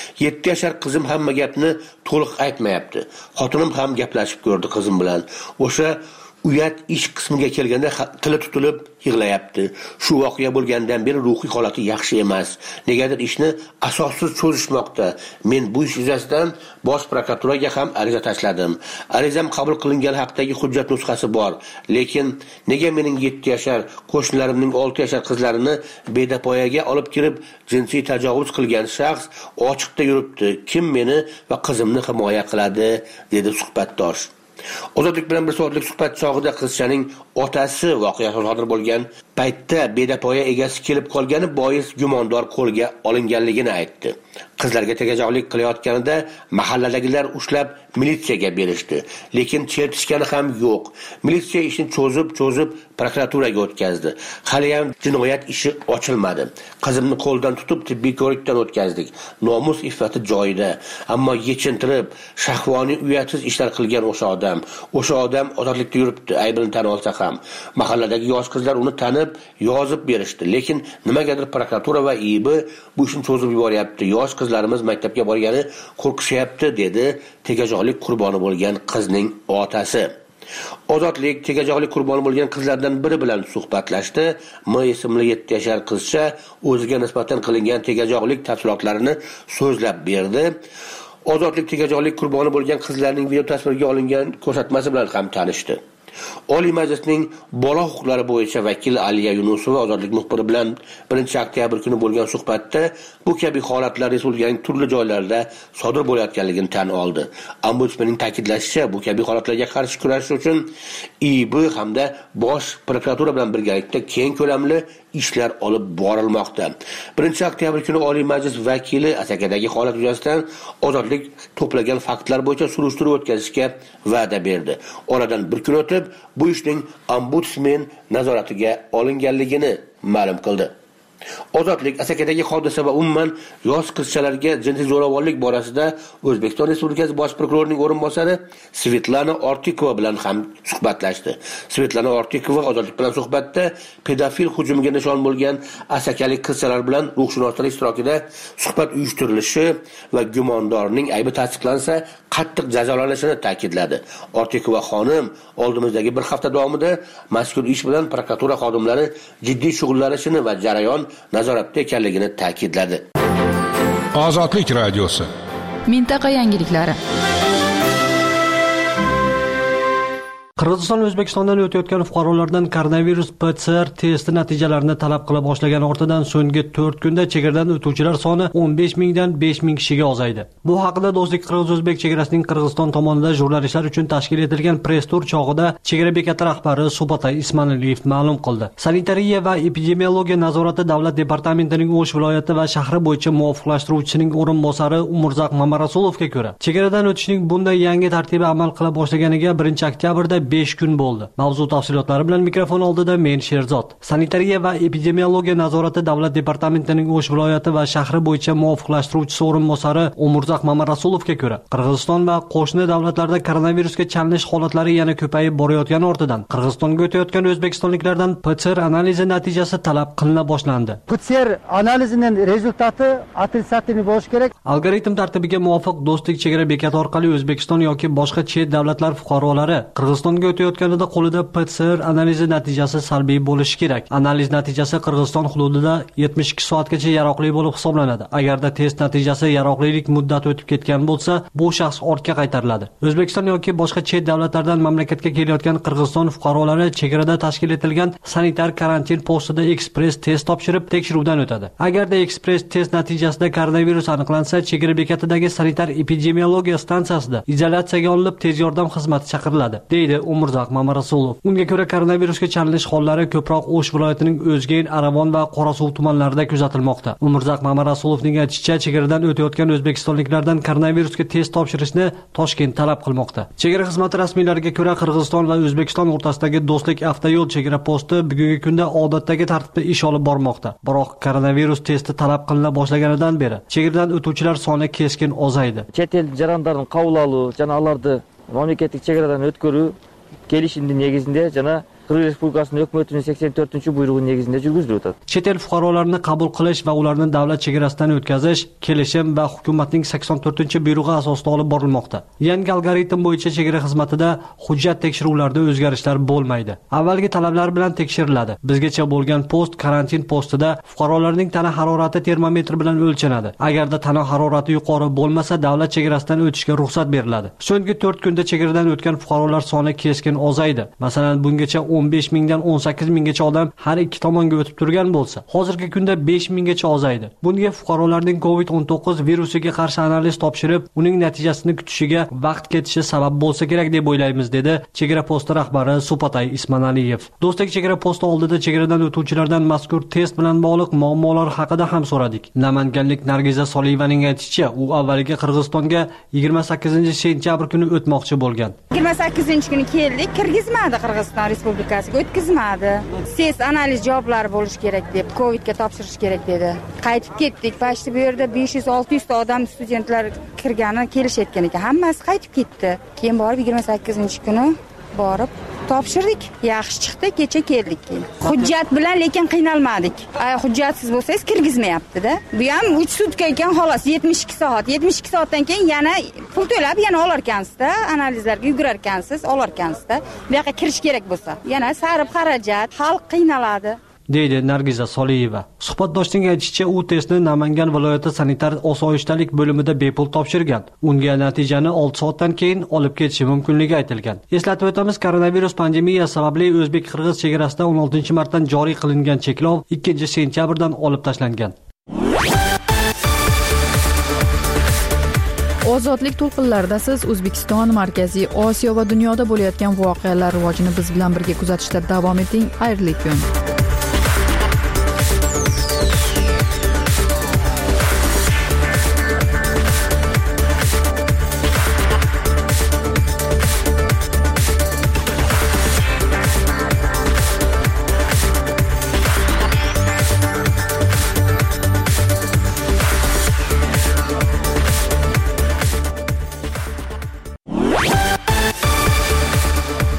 G: 7 yashar qizim hamma gapni to'liq aytmayapti. Xotinim ham gaplashib ko'rdi qizim bilan. O'sha uyat ish qismiga kelganda tili tutilib yig'layapti. Shu voqea bo'lgandan beri ruhiy holati yaxshi emas. Negadir ishni asossiz cho'zishmoqda. Men bu ish yuzasidan Bosh prokuraturaga ham ariza tashladim. Arizam qabul qilingan haqdagi hujjat nusxasi bor. Lekin nega mening 7 yashar qo'shnilarimning 6 yashar qizlarini bedapoyaga olib kirib jinsiy tajovuz qilgan shaxs ochiqda yuribdi? Kim meni va qizimni himoya qiladi? Dedi suhbatdosh. Ozodlik bilan bir soatlik suhbat chog'ida qizchaning otasi voqea sodir bo'lgan paytda bedapoya egasi kelib qolgani bois gumondor qo'lga olinganligini aytdi. Qizlarga tegajog'lik qilayotganida mahalladagilar ushlab militsiyaga berishdi, lekin chertishgani ham yo'q. Militsiya ishni cho'zib prokuraturaga o'tkazdi. Hali ham jinoyat ishi ochilmadi. Qizimni qo'ldan tutib tibbiy ko'rikdan o'tkazdik. Nomus iffati joyida, ammo yechintirib, shahvoniy uyatsiz ishlar qilgan o'sha odam ozodlikda yuribdi, aybini tan olsa ham. Mahalladagi yosh qizlar uni tanib, yozib berishdi, lekin nimagadir prokuratura va IIB bu ishni cho'zib yuboryapti. Yosh qizlarimiz maktabga borgani qo'rqishyapti, dedi tegajog'lik qurboni bo'lgan qizning otasi. Ozodlik tegajog'lik qurboni bo'lgan qizlardan biri bilan suhbatlashdi. M ismli 7 yashar qizcha o'ziga nisbatan qilingan tegajog'lik tafsilotlarini so'zlab berdi. Ozodlik tegajog'lik qurboni bo'lgan qizlarning video tasvirga olingan ko'rsatmasi bilan ham tanishdi. Oliy Majlisning bola huquqlari bo'yicha vakili Aliya Yunusova ozodlik muxbiri bilan 1-oktyabr kuni bo'lgan suhbatda bu kabi holatlar respublikaning turli joylarida sodir bo'layotganligini tan oldi. Ombudsmanning ta'kidlashicha, bu kabi holatlarga qarshi kurashish uchun IIB hamda Bosh prokuratura bilan birgalikda keng ko'lamli ishlar olib borilmoqda. 1-oktyabr kuni Oliy Majlis vakili Asakadagi holat yuzasidan ozodlik to'plagan faktlar bo'yicha surishtiruv o'tkazishga va'da berdi. Oradan bir kun o'tib bu ishning ombudsman nazoratiga olinganligini ma'lum qildi. Ozodlik Asakadagi hodisa va umuman yosh qizchalarga jinsiy zo'ravonlik borasida O'zbekiston Respublikasi Bosh prokurorining o'rinbosari Svetlana Ortikova bilan ham suhbatlashdi. Svetlana Ortikova Ozodlik bilan suhbatda pedofil hujumiga nishon bo'lgan asakalik qizchalar bilan ruhshunoslar ishtirokida suhbat uyushtirilishi va gumondorning aybi tasdiqlansa qattiq jazolanishini ta'kidladi. Ortikova xonim oldimizdagi bir hafta davomida mazkur ish bilan prokuratura xodimlari jiddiy shug'ullanishini va jarayon nazoratda ekanligini ta'kidladi.
B: Ozodlik radiosi.
A: Mintaqa yangiliklari.
H: Qirg'iziston O'zbekistondan o'tayotgan fuqarolardan koronavirus PCR testi natijalarini talab qila boshlagan ortidan so'nggi 4 kunda chegaradan o'tuvchilar soni 15 mingdan 5 ming kishiga ozaydi. Bu haqida Do'stlik Qirg'iz-O'zbek chegarasining Qirg'iziston tomonidan jurnalistlar uchun tashkil etilgan press tur chog'ida chegara bekati rahbari Subatay Ismanaliyev ma'lum qildi. Sanitariya va epidemiologiya nazorati davlat departamentining O'sh viloyati va shahri bo'yicha muvofiqlashtiruvchisining o'rinbosari Umurzaq Mamarasulovga ko'ra, chegaradan o'tishning bunday yangi tartibi amal qila boshlaganiga 1-oktyabrda 5 kun bo'ldi. Mavzu tafsilotlari bilan mikrofon oldida men Sherzod. Sanitariya va epidemiologiya nazorati davlat departamentining O'sh viloyati va shahri bo'yicha muvofiqlashtiruvchisi o'rinbosari Umurzaq Mamarasulovga ko'ra, Qirg'iziston va qo'shni davlatlarda koronavirusga chalinish holatlari yana ko'payib borayotgani ortidan Qirg'izistonga o'tayotgan o'zbekistonliklardan PCR analizi natijasi talab qilina boshlandi.
I: PCR analizining rezultati отрицательный bo'lishi kerak.
H: Algoritm tartibiga muvofiq Do'stlik chegara bekati orqali O'zbekiston yoki boshqa chet davlatlar fuqarolari Qirg'izistonga o'tayotganida qo'lida PCR analizi natijasi salbiy bo'lishi kerak. Analiz natijasi Qirg'iziston hududida 72 soatgacha yaroqli bo'lib hisoblanadi. Agarda test natijasi yaroqlilik muddati o'tib ketgan bo'lsa, bu shaxs ortga qaytariladi. O'zbekiston yoki boshqa chet davlatlardan mamlakatga kelayotgan Qirg'iziston fuqarolari chegarada tashkil etilgan sanitar karantin postida ekspress test topshirib tekshiruvdan o'tadi. Agarda ekspress test natijasida koronavirus aniqlansa, chegara bekatidagi sanitar epidemiologiya stansiyasida izolyatsiyaga olinib tez yordam xizmati chaqiriladi, deydi Umurzaq Mamarasulov. Unga ko'ra koronavirusga chalinish hollari ko'proq O'sh viloyatining O'zgen, Aravon va Qorasuv tumanlarida kuzatilmoqda. Umurzaq Mamarasulovning aytishicha, chegaradan o'tayotgan o'zbekistonliklardan koronavirusga test topshirishni Toshkent talab qilmoqda. Chegara xizmati rasmiylariga ko'ra, Qirg'iziston va O'zbekiston o'rtasidagi Do'stlik avtoyo'l chegara posti bugungi kunda odatdagi tartibda ish olib bormoqda. Biroq koronavirus testi talab qilina boshlaganidan beri chegaradan o'tuvchilar soni keskin ozaydi.
I: Chet el jarandlarini qabul olup, jana alarni mamlaketlik chegaradan o'tkaruv kelishimning negizinde jana Qirg'iz Respublikasining hukumatining 84-buyrug'i negizinde yurgizilib o'tadi.
H: Chet el fuqarolarini qabul qilish va ularni davlat chegarasidan o'tkazish kelishim va hukumatning 84-buyrug'i asosida olib borilmoqda. Yangi algoritm bo'yicha chegara xizmatida hujjat tekshiruvlarida o'zgarishlar bo'lmaydi. Avvalgi talablar bilan tekshiriladi. Bizgacha bo'lgan post karantin postida fuqarolarning tana harorati termometr bilan o'lchanadi. Agarda tana harorati yuqori bo'lmasa, davlat chegarasidan o'tishga ruxsat beriladi. So'nggi 4 kunda chegaradan o'tgan fuqarolar soni keskin ozaydi. Masalan, bungacha 15 mingdan 18 minggacha odam har ikki tomonga o'tib turgan bo'lsa, hozirgi kunda 5 minggacha ozaydi. Bunga fuqarolarning COVID-19 virusiga qarshi analiz topshirib, uning natijasini kutishiga vaqt ketishi sabab bo'lsa kerak deb o'ylaymiz, dedi chegara posti rahbari Subatay Ismanaliyev. Do'stlik chegara posti oldida chegaradan o'tuvchilardan mazkur test bilan bog'liq muammolar haqida ham so'radik. Namanganlik Nargiza Soliyevaning aytishicha, u avvaliga Qirg'izistonga 28-sentyabr kuni o'tmoqchi bo'lgan.
J: 28-kuni keldik, kirgizmadi Qirg'iziston Respublikasiga, o'tkazmadi. Test analiz javoblari bo'lishi kerak deb, Covidga topshirish kerak dedi. Qaytib ketdik. Pashti bu yerda 500-600 ta odam studentlar kirgani kelishayotgan ekan. Hammasi qaytib ketdi. Keyin borib 28-kuni borib topshirdik. Yaxshi chiqdi, kecha keldik keyin. Hujjat bilan lekin qiynalmadik. Hujjatsiz bo'lsangiz kirgizmayapti-da. Bu ham 3 sutka ekan, xolos 72 soat. 72 soatdan keyin yana pul to'lab yana olarkansiz-da, analizlarga yugurarkansiz, olarkansiz-da. Bu yoqqa kirish kerak bo'lsa, yana sarf xarajat, xalq qiynaladi,
H: deydi Nargiza Soliyeva. Suhbatdoshning aytishicha, u testni Namangan viloyati sanitar osoyishtalik bo'limida bepul topshirgan. Unga natijani 6 soatdan keyin olib ketishi mumkinligi aytilgan. Eslatib o'tamiz, koronavirus pandemiyasi sababli o'zbek-qirg'iz chegarasida 16-martdan joriy qilingan cheklov 2-sentyabrdan olib tashlangan.
A: Ozodlik to'lqinlarida siz O'zbekiston, Markaziy Osiyo va dunyoda bo'layotgan voqealar rivojini biz bilan birga kuzatishda davom eting. Xayrli kun.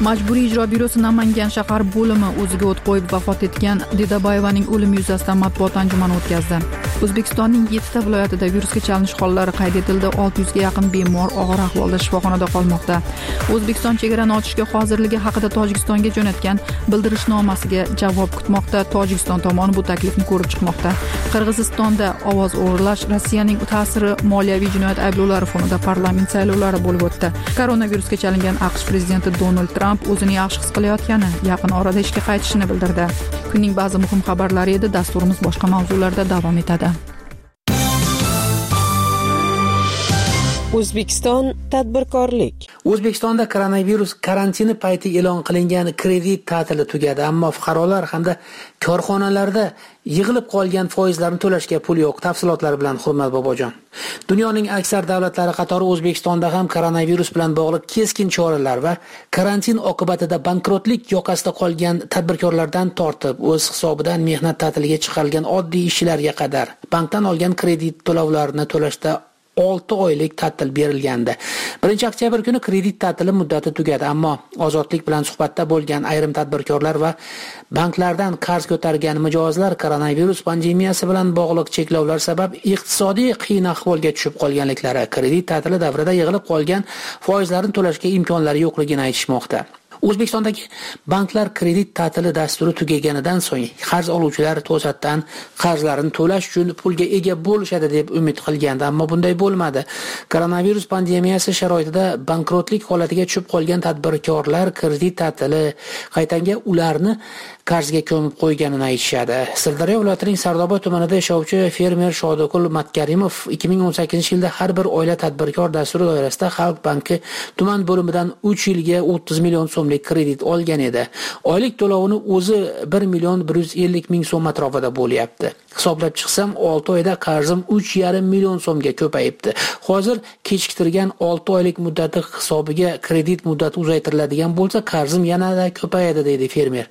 A: Majburiy ijro byurosi Namangan shahar bo'limi o'ziga o't qo'yib vafot etgan Dedabayevaning o'limi yuzasidan matbuot anjumani o'tkazdi. O'zbekistonning 7 ta viloyatida virusga chalinish hollari qayd etildi. 600 ga yaqin bemor og'ir ahvolda shifoxonada qolmoqda. O'zbekiston chegarani ochishga hozirligi haqida Tojikistonga jo'natgan bildirishnomasiga javob kutmoqda. Tojikiston tomoni bu taklifni ko'rib chiqmoqda. Qirg'izistonda ovoz o'g'irlash, Rossiyaning ta'siri, moliyaviy jinoyat ayblovlari fonida parlament saylovlari bo'lib o'tdi. Koronavirusga chalingan AQSh prezidenti Donald Tramp o'zini yaxshi his qilayotgani, yaqin orada ishga qaytishini bildirdi. Kunning ba'zi muhim xabarlari edi. Dasturimiz boshqa mavzularda davom etadi.
K: O'zbekiston tadbirkorlik.
D: O'zbekistonda koronavirus karantini payti e'lon qilingan kredit ta'tili tugadi, ammo fuqarolar hamda korxonalarda yig'ilib qolgan foizlarni to'lashga pul yo'q. Tafsilotlar bilan Hurmat Bobojon. Dunyoning aksar davlatlari qatori O'zbekistonda ham koronavirus bilan bog'liq keskin choralar va karantin oqibatida bankrotlik yoqasida qolgan tadbirkorlardan tortib, o'z hisobidan mehnat ta'tiliga chiqarilgan oddiy ishchilarga qadar bankdan olgan kredit to'lovlarini to'lashda 6 oylik ta'til berilgandi. 1-oktyabr kuni kredit ta'tili muddati tugadi, ammo Ozodlik bilan suhbatda bo'lgan ayrim tadbirkorlar va banklardan qarz ko'targan mijozlar koronavirus pandemiyasi bilan bog'liq cheklovlar sabab iqtisodiy qiyin ahvolga tushib qolganliklari, kredit ta'tili davrida yig'ilib qolgan foizlarni to'lashga imkonlari yo'qligini aytishmoqda. O'zbekistondagi banklar kredit ta'tili dasturi tugaganidan so'ng qarz oluvchilar to'satdan qarzlarini to'lash uchun pulga ega bo'lishadi deb umid qilgandi, ammo bunday bo'lmadi. Koronavirus pandemiyasi sharoitida bankrotlik holatiga tushib qolgan tadbirkorlar kredit ta'tili qaytanga ularni qarzga ko'mib qo'yganini aytishadi. Sirdaryo viloyatining Sardoba tumanida yashovchi fermer Shodokul Matkarimov 2018-yilda har bir oila tadbirkor dasturi doirasida Xalq banki tuman bo'limidan 3 yilga 30 million so'mlik kredit olgan edi. Oylik to'lovini o'zi 1,150,000 so'm atrofida bo'lyapti. Hisoblab chiqsam 6 oyda qarzim 3,5 million so'mga ko'payibdi. Hozir kechiktirgan 6 oylik muddati hisobiga kredit muddati uzaytiriladigan bo'lsa, qarzim yanada ko'payadi deydi fermer.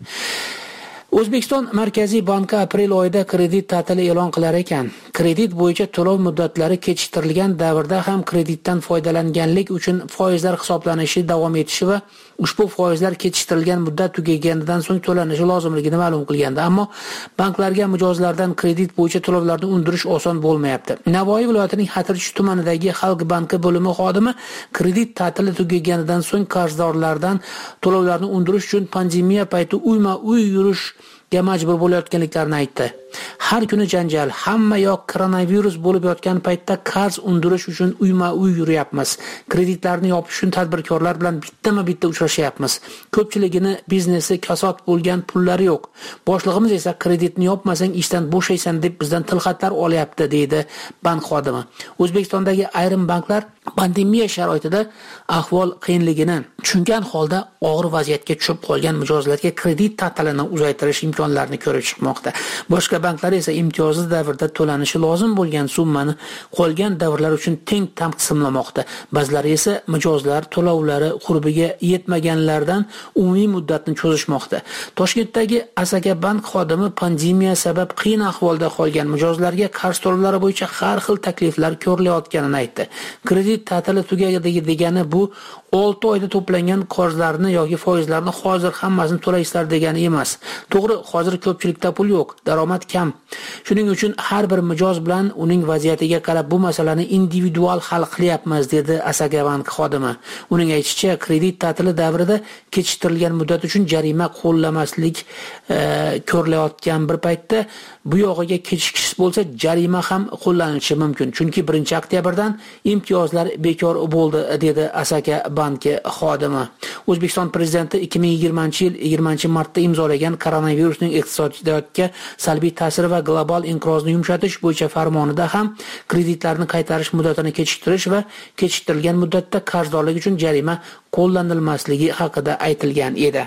D: O'zbekiston Markaziy banki aprel oyida kredit ta'tili e'lon qilar ekan. Kredit bo'yicha to'lov muddatlari kechiktirilgan davrda ham kreditdan foydalanganlik uchun foizlar hisoblanishi davom etishi va ushbu foizlar kechiktirilgan muddat tugaganidan so'ng to'lanishi lozimligini ma'lum qilgandi. Ammo banklarga mijozlardan kredit bo'yicha to'lovlarni undirish oson bo'lmayapti. Navoiy viloyatining Xatirchi tumanidagi Xalq banki bo'limi xodimi kredit ta'tili tugaganidan so'ng qarzdorlardan to'lovlarni undirish uchun pandemiya payti uyma-uy yurish majbur bo'layotganliklarini aytdi. Har kuni janjal, hamma yoq koronavirus bo'lib yotgan paytda qarz undirish uchun uyma-uy yuryapmiz. Kreditlarni yopish uchun tadbirkorlar bilan bittama-bitta uchrashyapmiz. Ko'pchiligini biznesi kasod bo'lgan pullari yo'q. Boshlig'imiz esa kreditni yopmasang ishdan bo'shaysan deb bizdan tilxatlar olyapti, deydi bank xodimi. O'zbekistondagi ayrim banklar pandemiya sharoitida ahvol qiyinligini tushungan holda og'ir vaziyatga tushib qolgan mijozlarga kredit ta'tilini uzaytirish imkonlarini ko'rib chiqmoqda. Boshqa banklar esa imtiyozli davrda to'lanishi lozim bo'lgan summani qolgan davrlar uchun teng taqsimlamoqda. Ba'zilari esa mijozlar to'lovlari qurbiga yetmaganlardan umumiy muddatni cho'zishmoqda. Toshkentdagi Asaka bank xodimi pandemiya sabab qiyin ahvolda qolgan mijozlarga qarz to'lovlari bo'yicha har xil takliflar ko'rilayotganini aytdi. Kredit ta'tili tugadi degani bu 6 oyda to'plangan qarzlarni yoki foizlarni hozir hammasini to'laysizlar degani emas. To'g'ri, hozir ko'pchilikda pul yo'q, daromad kam. Shuning uchun har bir mijoz bilan uning vaziyatiga qarab bu masalani individual hal qilyapmiz, dedi Asaka bank xodimi. Uning aytishicha, kredit ta'tili davrida kechiktirilgan muddat uchun jarima qo'llamaslik ko'rilayotgan bir paytda bu yog'iga kechikish bo'lsa, jarima ham qo'llanishi mumkin. Chunki 1-oktyabrdan imtiyozlar bekor bo'ldi, dedi Asaka banki xodimi. O'zbekiston prezidenti 2020-yil 20-martda imzolagan koronavirusning iqtisodiyotga salbiy ta'siri va global inqirozni yumshatish bo'yicha farmonida ham kreditlarni qaytarish muddatini kechiktirish va kechiktirilgan muddatda qarzdorlik uchun jarima qo'llanilmasligi haqida aytilgan edi.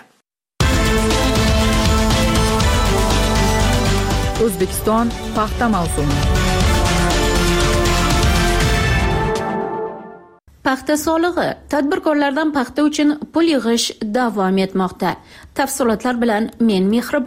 A: O'zbekiston paxta mavsumi.
L: Paxta solig'i. Tadbirkorlardan paxta uchun pul yig'ish davom etmoqda. Tafsilotlar bilan men Mehribon.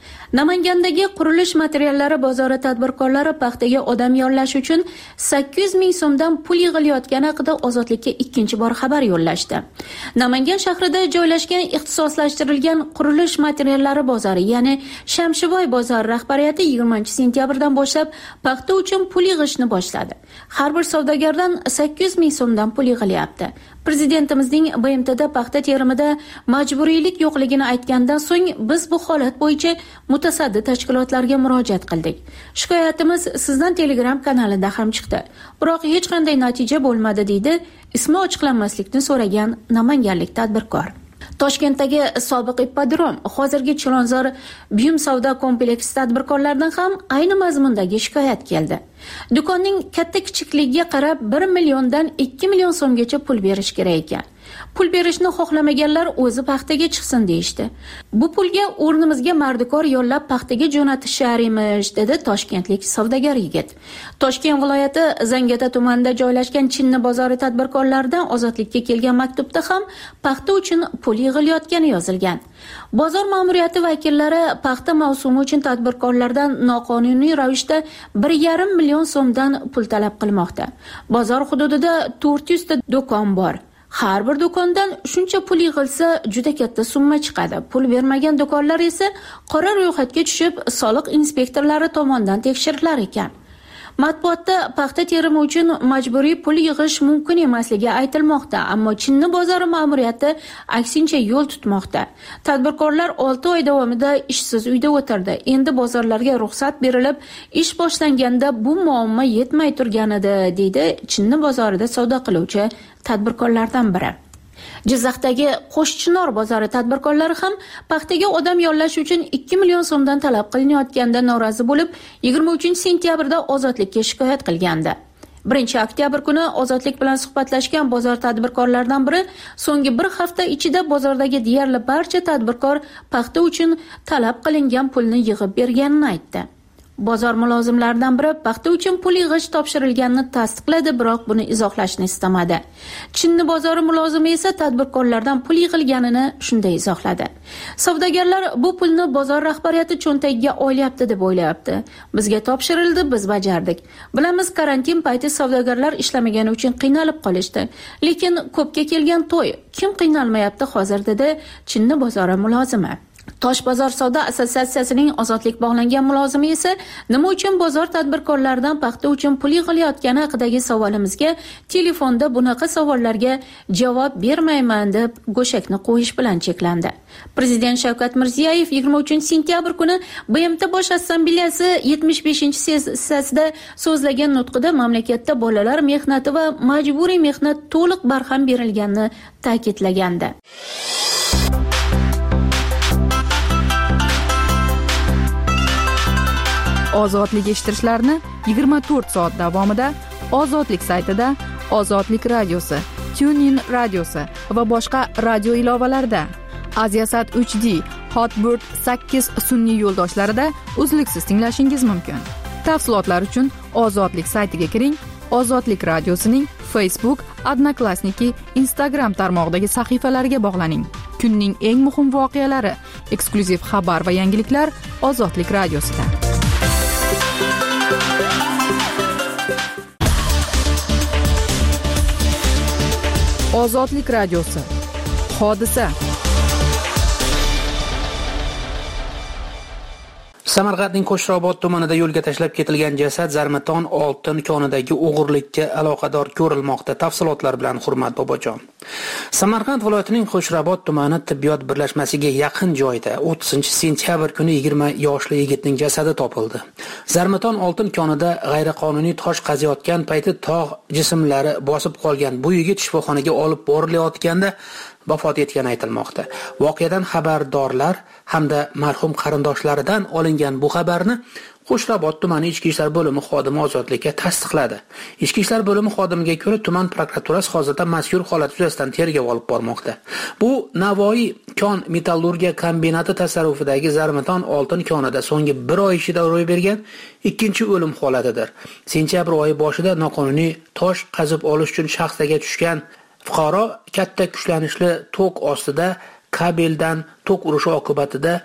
L: Namangandagi qurilish materiallari bozori tadbirkorlari paxtaga odam yollash uchun 800 ming so'mdan pul yig'ilayotgani haqida Ozodlikka ikkinchi bor xabar yo'llashdi. Namangan shahrida joylashgan ixtisoslashtirilgan qurilish materiallari bozori, ya'ni Shamshiboy bozori rahbariyati 20-sentyabrdan boshlab paxta uchun pul yig'ishni boshladi. Har bir savdogardan 800 ming so'mdan pul yig'ilyapti. Prezidentimizning BMTda paxta terimida majburiylik yo'qligini aytgandan so'ng biz bu holat bo'yicha mutasaddi tashkilotlarga murojaat qildik. Shikoyatimiz sizdan Telegram kanalida ham chiqdi. Biroq hech qanday natija bo'lmadi, deydi ismi ochiqlanmaslikni so'ragan namanganlik tadbirkor. Toshkentdagi sobiq ippodrom, hozirgi Chilonzor buyum savdo kompleksi tadbirkorlaridan ham ayni mazmundagi shikoyat keldi. Do'konning katta-kichikligiga qarab 1 milliondan 2 million so'mgacha pul berish kerak ekan. Pul berishni xohlamaganlar o'zi paxtaga chiqsin deyishdi. Bu pulga o'rnimizga mardikor yollab paxtaga jo'natishar emish, dedi toshkentlik savdogar yigit. Toshkent viloyati Zangata tumanida joylashgan Chinni bozori tadbirkorlaridan Ozodlikka kelgan maktubda ham paxta uchun pul yig'ilayotgani yozilgan. Bozor ma'muriyati vakillari paxta mavsumi uchun tadbirkorlardan noqonuniy ravishda 1,5 million so'mdan pul talab qilmoqda. Bozor hududida 400 ta do'kon bor. Har bir do'kondan shuncha pul yig'ilsa juda katta summa chiqadi. Pul bermagan do'konlar esa qora ro'yxatga tushib, soliq inspektorlari tomonidan tekshirilar ekan. Matbuotda paxta terimi uchun majburiy pul yig'ish mumkin emasligi aytilmoqda, ammo Chinni bozori ma'muriyati aksincha yo'l tutmoqda. Tadbirkorlar 6 oy davomida ishsiz uyda o'tirdi. Endi bozorlarga ruxsat berilib, ish boshlanganda bu muammo yetmay turgan edi, deydi Chinni bozorida savdo qiluvchi tadbirkorlardan biri. Jizzaxdagi Qo'shchinor bozori tadbirkorlari ham paxtaga odam yollash uchun 2 million so'mdan talab qilinayotganda norozi bo'lib, 23-sentyabrda Ozodlikka shikoyat qilgandi. 1-oktyabr kuni Ozodlik bilan suhbatlashgan bozor tadbirkorlaridan biri so'nggi bir hafta ichida bozordagi deyarli barcha tadbirkor paxta uchun talab qilingan pulni yig'ib berganini aytdi. Bozor mulozimlaridan biri paxta uchun pul yig'ish topshirilganini tasdiqladi, biroq buni izohlashni istamadi. Chinni bozori mulozimi esa tadbirkorlardan pul yig'ilganini shunday izohladi. Savdogarlar bu pulni bozor rahbariyati cho'ntagiga olyapti deb o'ylayapti. Bizga topshirildi, biz bajardik. Bilamiz, karantin payti savdogarlar ishlamagani uchun qiynalib qolishdi. Lekin ko'pga kelgan to'y, kim qiynalmayapti hozir, dedi Chinni bozori mulozimi. Tosh bozor savdo assotsiatsiyasining Ozodlik bog'langan mulozimi esa nima uchun bozor tadbirkorlaridan paxta uchun pul yig'ilayotgani haqidagi savolimizga telefonda bunaqa savollarga javob bermayman deb go'shakni qo'yish bilan cheklandi. Prezident Shavkat Mirziyoyev 23-sentyabr kuni BMT Bosh Assambleyasi 75-sessiyasida so'zlagan nutqida mamlakatda bolalar mehnati va majburiy mehnat to'liq barham berilganini ta'kidlagandi.
A: Ozodlik eshittirishlarni 24 soat davomida Ozodlik saytida, Ozodlik radiosi, TuneIn radiosi va boshqa radio ilovalarida, Aziasat 3D, Hotbird 8 sun'iy yo'ldoshlarida uzluksiz tinglashingiz mumkin. Tafsilotlar uchun Ozodlik saytiga kiring. Ozodlik radiosining Facebook, Odnoklassniki, Instagram tarmog'idagi sahifalariga bog'laning. Kunning eng muhim voqealari, eksklyuziv xabar va yangiliklar Ozodlik radiosida. Ozodlik radiosi. Hodisa.
D: Samarqandning Qo'shrobod tumanida yo'lga tashlab ketilgan jasad Zarmaton oltin konidagi o'g'irlikka aloqador ko'rilmoqda. Tafsilotlar bilan Hurmat Bobojon. Samarqand viloyatining Qo'shrobod tumani tibbiyot birlashmasiga yaqin joyda 30-sentyabr kuni 20 yoshli yigitning jasadi topildi. Zarmaton oltin konida g'ayriqonuniy tosh qaziyotgan payti tog' jismlari bosib qolgan bu yigit shifoxonaga olib borilayotganda vafot etgani aytilmoqda. Voqeadan xabardorlar hamda marhum qarindoshlaridan olingan bu xabarni Qo'shrobod tumani Ichki ishlar bo'limi xodimi Ozodlikka tasdiqladi. Ichki ishlar bo'limi xodimiga ko'ra, tuman prokuraturasi hozirda mazkur holat yuzasidan tergov olib bormoqda. Bu Navoiy kon metallurgiya kombinati tasarrufidagi Zarmaton oltin konida so'nggi 1 oy ichida ro'y bergan ikkinchi o'lim holatidir. Sentyabr oyi boshida noqonuniy tosh qazib olish uchun shaxsaga tushgan fuqaro katta kuchlanishli tok ostida kabeldan tok urishi oqibatida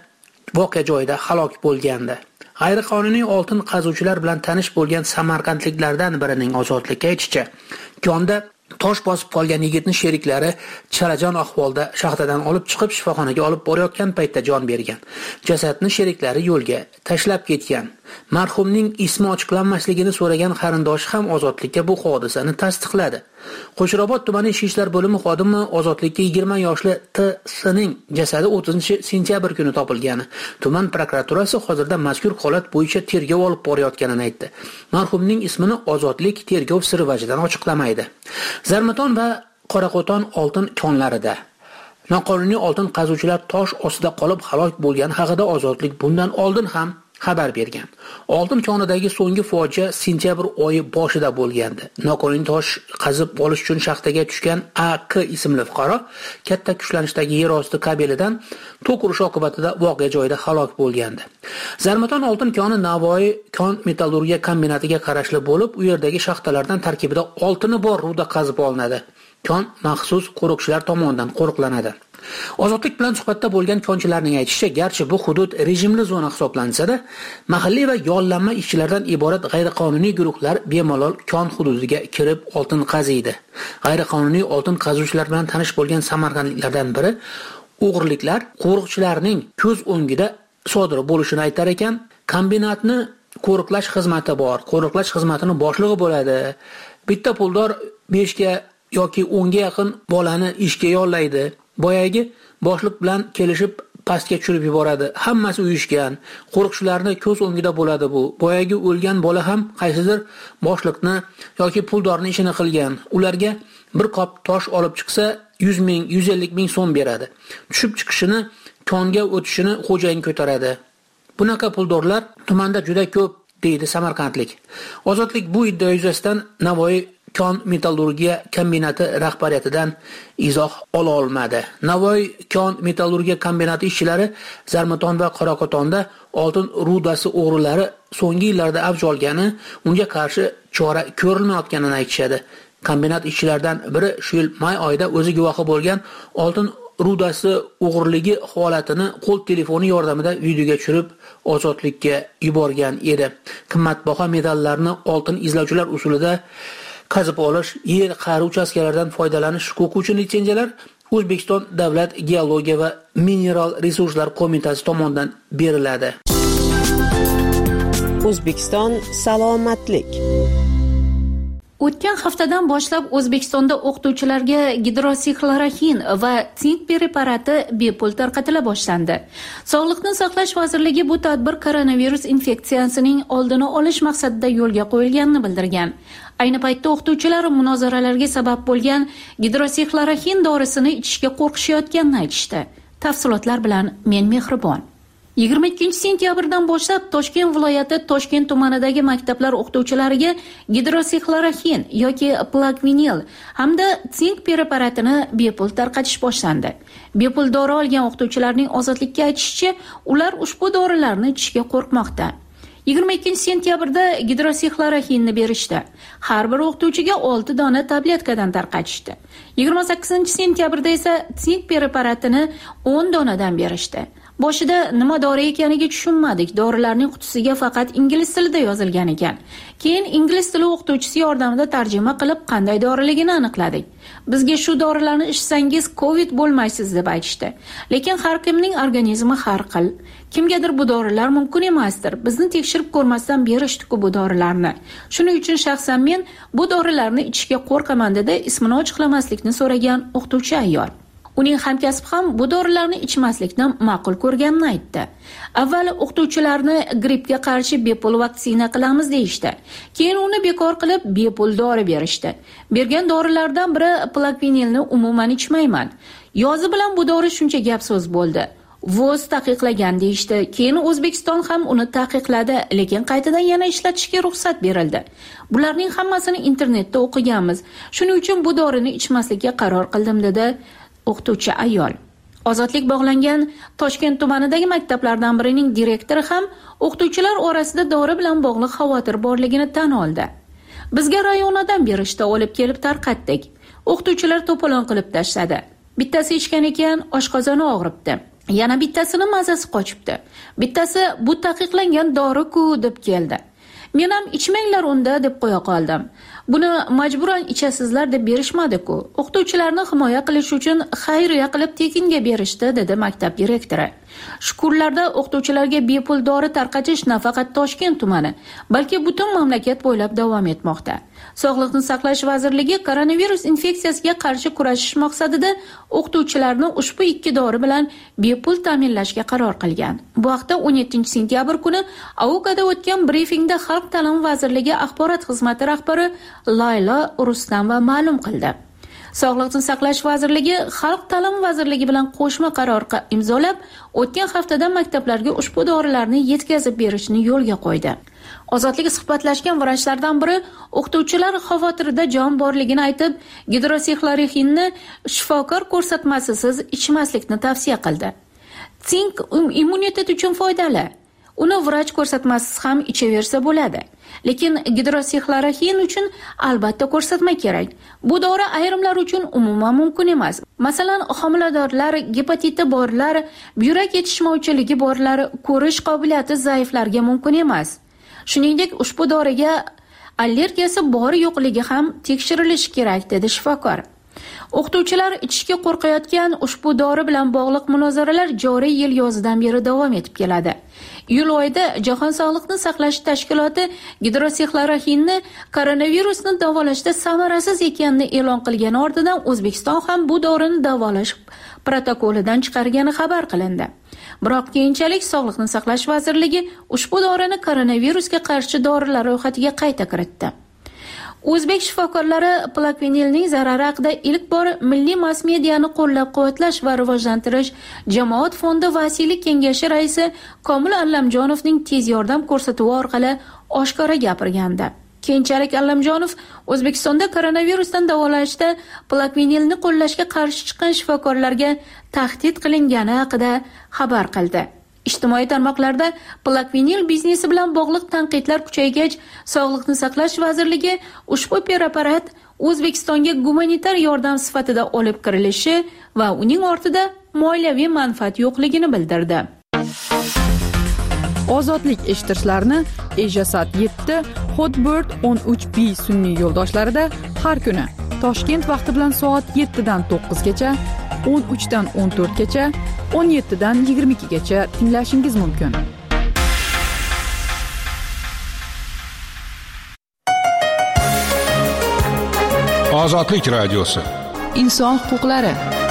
D: voqea joyida halok bo'lgandi. G'ayriqonuniy oltin qazuvchilar bilan tanish bo'lgan samarqandliklardan birining ozodlikka aytishicha, konda tosh bosib qolgan yigitni sheriklari chalajon ahvolda shaxtadan olib chiqib shifoxonaga olib borayotgan paytda jon bergan. Jasadni sheriklari yo'lga tashlab ketgan. Marhumning ismi ochiqlanmasligini so'ragan qarindoshi ham ozodlikka bu hodisani tasdiqladi. Qo'shrobod tumani Ichki ishlar bo'limi xodimi ozodlikka 20 yoshli T.S.ning jasadi 30-sentyabr kuni topilgani. Tuman prokuraturasi hozirda mazkur holat bo'yicha tergov olib borayotganini aytdi. Marhumning ismini ozodlik tergov siri vajidan ochiqlamaydi. Zarmaton va Qoraqo'ton oltin konlarida noqonuniy oltin qazuvchilar tosh ostida qolib halok bo'lgan haqida ozodlik bundan oldin ham xabar bergan. Oltin konidagi so'nggi fojia sentyabr oyi boshida bo'lgandi. Noqonuniy tosh qazib olish uchun shaxtaga tushgan A.K. ismli fuqaro katta kuchlanishdagi yer osti kabelidan tok urishi oqibatida voqea joyida halok bo'lgandi. Zarmaton oltin koni Navoiy kon metallurgiya kombinatiga qarashli bo'lib, u yerdagi shaxtalardan tarkibida oltini bor ruda qazib olinadi. Kon maxsus qo'riqchilar tomonidan qo'riqlanadi. Ozodlik bilan suhbatda bo'lgan konchilarning aytishicha, garchi bu hudud rejimli zona hisoblansa-da, mahalliy va yollanma ishchilardan iborat g'ayriqonuniy guruhlar bemalol kon hududiga kirib oltin qaziydi. G'ayriqonuniy oltin qazuvchilar bilan tanish bo'lgan samarqandliklardan biri o'g'irliklar qo'riqchilarning ko'z o'ngida sodir bo'lishini aytar ekan. Kombinatni qo'riqlash xizmati bor. Qo'riqlash xizmatining boshlig'i bo'ladi. Bitta puldor 5 ga yoki 10 ga yaqin bolani ishga yollaydi. Boyagi boshliq bilan kelishib pastga tushirib yuboradi. Hammasi uyushgan. Qo'riqchilarni ko'z o'ngida bo'ladi bu. Boyagi o'lgan bola ham qaysidir boshliqni yoki puldorning ishini qilgan. Ularga bir qop tosh olib chiqsa 100 ming, 150 ming so'm beradi. Tushib chiqishini, konga o'tishini xo'jayin ko'taradi. Bunaqa puldorlar tumanda juda ko'p, deydi samarqandlik. Ozodlik bu iddia yuzasidan Navoiy kon metallurgiya kombinati rahbariyatidan izoh ola olmadi. Navoiy kon metallurgiya kombinati ishchilari Zarmaton va Qoraqo'tonda oltin rudasi o'g'rilari so'nggi yillarda avj olgani, unga qarshi chora ko'rilmayotganini aytishadi. Kombinat ishchilaridan biri shu yil may oyida o'zi guvohi bo'lgan oltin rudasi o'g'irligi holatini qo'l telefoni yordamida videoga tushirib ozodlikka yuborgan edi. Qimmatbaho metallarni oltin izlovchilar usulida qazib olish, yer qa'ri uchastkalaridan foydalanish huquqi uchun litsenziyalar O'zbekiston Davlat geologiya va mineral resurslar qo'mitasi tomonidan beriladi.
K: O'zbekiston salomatlik.
L: O'tgan haftadan boshlab O'zbekistonda o'qituvchilarga gidroksixloroxin va sink preparati bepul tarqatila boshlandi. Sog'liqni saqlash vazirligi bu tadbir koronavirus infeksiyasining oldini olish maqsadida yo'lga qo'yilganini bildirgan. Ayni paytda o'qituvchilar munozaralarga sabab bo'lgan gidroksixloroxin dorisini ichishga qo'rqishayotganini aytishdi. Tafsilotlar bilan men Mehribon. 22-sentyabrdan boshlab Toshkent viloyati Toshkent tumanidagi maktablar o'qituvchilariga gidroksixloroxin yoki plakvinil hamda sink preparatini bepul tarqatish boshlandi. Bepul dori olgan o'qituvchilarning ozodlikka aytishicha, ular ushbu dorilarni ichishga qo'rqmoqda. 22-sentyabrda gidroksixloroxinni berishdi. Har bir o'qituvchiga 6 dona tabletkadan tarqatishdi. 28-sentyabrda esa sink preparatini 10 donadan berishdi. Boshida nima dori ekaniga tushunmadik. Dorilarning qutisiga faqat ingliz tilida yozilgan ekan. Keyin ingliz tili o'qituvchisi yordamida tarjima qilib qanday doriligini aniqladik. Bizga shu dorilarni ichsangiz COVID bo'lmaysiz deb aytishdi. Lekin har kimning organizmi har xil. Kimgadir bu dorilar mumkin emasdir. Bizni tekshirib ko'rmasdan berishdi-ku bu dorilarni. Shuning uchun shaxsan men bu dorilarni ichishga qo'rqaman dedi ismini ochiqlamaslikni so'ragan o'qituvchi ayol. Uning hamkasbi ham bu dorilarni ichmaslikni ma'qul ko'rganini aytdi. Avval o'qituvchilarni grippga qarshi bepul vaksina qilamiz deyishdi. Keyin uni bekor qilib bepul dori berishdi. Bergan dorilardan biri plakvinilni umuman ichmayman. Yozi bilan bu dori shuncha gap so'z bo'ldi. VOZ taqiqlagan deyishdi. Keyin O'zbekiston ham uni taqiqladi, lekin qaytadan yana ishlatishga ruxsat berildi. Bularning hammasini internetda o'qiganmiz. Shuning uchun bu dorini ichmaslikka qaror qildim dedi o'qituvchi ayol. Ozodlik bog'langan Toshkent tumanidagi maktablardan birining direktori ham o'qituvchilar orasida dori bilan bog'liq xavotir borligini tan oldi. Bizga rayonadan berishda olib kelib tarqatdik. O'qituvchilar to'polon qilib tashladi. Bittasi ichgan ekan, oshqozoni og'ribdi. Yana bittasini mazasi qochibdi. Bittasi bu taqiqlangan dori-ku deb keldi. Men ham ichmanglar unda deb qo'ya qoldim. Buni majburan ichasizlar deb berishmadi-ku. O'qituvchilarni himoya qilish uchun xayriya qilib tekinga berishdi, dedi maktab direktori. Shu kunlarda o'qituvchilarga bepul dori tarqatish nafaqat Toshkent tumani, balki butun mamlakat bo'ylab davom etmoqda. Sog'liqni saqlash vazirligi koronavirus infeksiyasiga qarshi kurashish maqsadida o'qituvchilarni ushbu 2 dori bilan bepul ta'minlashga qaror qilgan. Bu haqda 17-sentyabr kuni AOKada o'tgan brifingda Xalq ta'limi vazirligi axborot xizmati rahbari Layla Rustamova ma'lum qildi. Sog'liqni saqlash vazirligi Xalq ta'limi vazirligi bilan qo'shma qaror imzolab, o'tgan haftada maktablarga ushbu dorilarni yetkazib berishni yo'lga qo'ydi. Ozodlik suhbatlashgan vrachlardan biri o'qituvchilar xavotirida jon borligini aytib, gidroksixloroxinni shifokor ko'rsatmasisiz ichmaslikni tavsiya qildi. Sink immunitet uchun foydali. Uni vrach ko'rsatmasiz ham ichaversa bo'ladi. Lekin gidroksixloroxin uchun albatta ko'rsatma kerak. Bu dori ayrimlar uchun umuman mumkin emas. Masalan, homiladorlar, gepatiti borlar, buyrak yetishmovchiligi borlar, ko'rish qobiliyati zaiflarga mumkin emas. Shuningdek, ushbu doriga allergiyasi bor-yo'qligi ham tekshirilishi kerak, dedi shifokor. O'qituvchilar ichishga qo'rqayotgan ushbu dori bilan bog'liq munozaralar joriy yil yozidan beri davom etib keladi. Iyul oyida Jahon sog'liqni saqlash tashkiloti gidroksixloroxinni koronavirusni davolashda samarasiz ekanini e'lon qilgani ortidan O'zbekiston ham bu dorini davolash protokolidan chiqargani xabar qilindi. Biroq keyinchalik Sog'liqni saqlash vazirligi ushbu dorini koronavirusga qarshi dorilar ro'yxatiga qayta kiritdi. O'zbek shifokorlari plakvinilning zarari haqida ilk bor Milliy mass mediani qo'llab-quvvatlash va rivojlantirish jamoat fondi vasiylik kengashi raisi Komil Allamjonovning tez yordam ko'rsatuvi orqali oshkora gapirgandi. Keyinchalik Allamjonov O'zbekistonda koronavirusdan davolashda plakvinilni qo'llashga qarshi chiqqan shifokorlarga tahdid qilingani haqida xabar qildi. Ijtimoiy tarmoqlarda plakvinil biznesi bilan bog'liq tanqidlar kuchaygach, Sog'liqni saqlash vazirligi ushbu preparat O'zbekistonga gumanitar yordam sifatida olib kirilishi va uning ortida moliyaviy manfaat yo'qligini bildirdi.
A: Ozodlik eshittirishlarni Ejasat 7, Hotbird 13B sun'iy yo'ldoshlarida har kuni Toshkent vaqti bilan soat 7 dan 9 gacha, 13 dan 14 gacha, 17 dan 22 gacha tinglashingiz mumkin.
B: Ozodlik radiosi.
A: Inson huquqlari.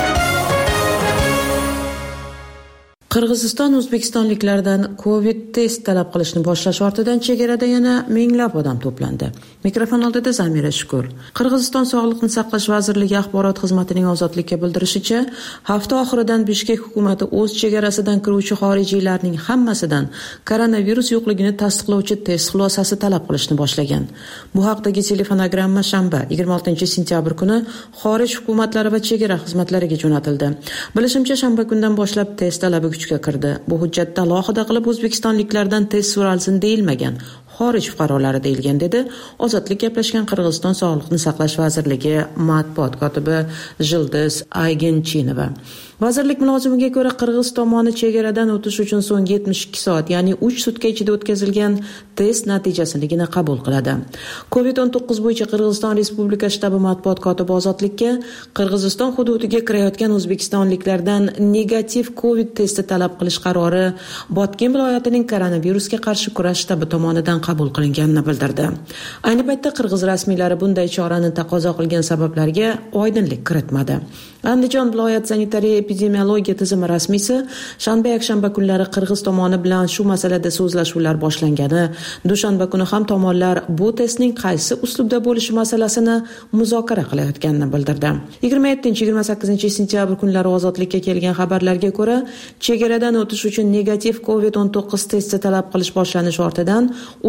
K: Qirg'iziston o'zbekistonliklardan Covid test talab qilishni boshlash ortidan chegarada yana minglab odam to'plandi. Mikrofon oldida Zamira Shukur. Qirg'iziston Sog'liqni saqlash vazirligi axborot xizmatining Ozodlikka bildirishicha, hafta oxiridan Bishkek hukumatı o'z chegarasidan kiruvchi xorijiylarning hammasidan koronavirus yo'qligini tasdiqlovchi test xulosasi talab qilishni boshlagan. Bu haqdagi telefonogramma shanba 26-sentyabr kuni xorij hukumatlari va chegara xizmatlariga jo'natildi. Bilishimcha, shanba kundan boshlab test talabi kirdi. Bu hujjatda alohida qilib o'zbekistonliklardan test so'ralsin deyilmagan, xorij fuqarolari deyilgan, dedi Ozodlik gaplashgan Qirg'iziston Sog'liqni saqlash vazirligi matbuot kotibi Jildiz Aygenchinova. Vazirlik mulozimiga ko'ra, Qirg'iz tomoni chegaradan o'tish uchun so'nggi 72 soat, ya'ni 3 sutka ichida o'tkazilgan test natijasinigina qabul qiladi. Covid-19 bo'yicha Qirg'iziston Respublika shtabi matbuot kotibi Ozodlikka Qirg'iziston hududiga kirayotgan o'zbekistonliklardan negativ Covid testi talab qilish qarori Botken viloyatining koronavirusga qarshi kurash shtabi tomonidan qabul qilinganini bildirdi. Ayni paytda Qirg'iz rasmiylari bunday chorani taqozo qilgan sabablarga oydinlik kiritmadi. Andijon viloyat sanitariya epidemiologiya tizimi rasmiysi shanba-yakshanba kunlari Qirg'iz tomoni bilan shu masalada so'zlashuvlar boshlangani, dushanba kuni ham tomonlar bu testning qaysi uslubda bo'lishi masalasini muzokara qilayotganini bildirdi. 27-28 kunlari Ozodlikka kelgan xabarlarga ko'ra, chegaradan o'tish uchun negativ Covid-19 testi talab qilish boshlanishi ortidan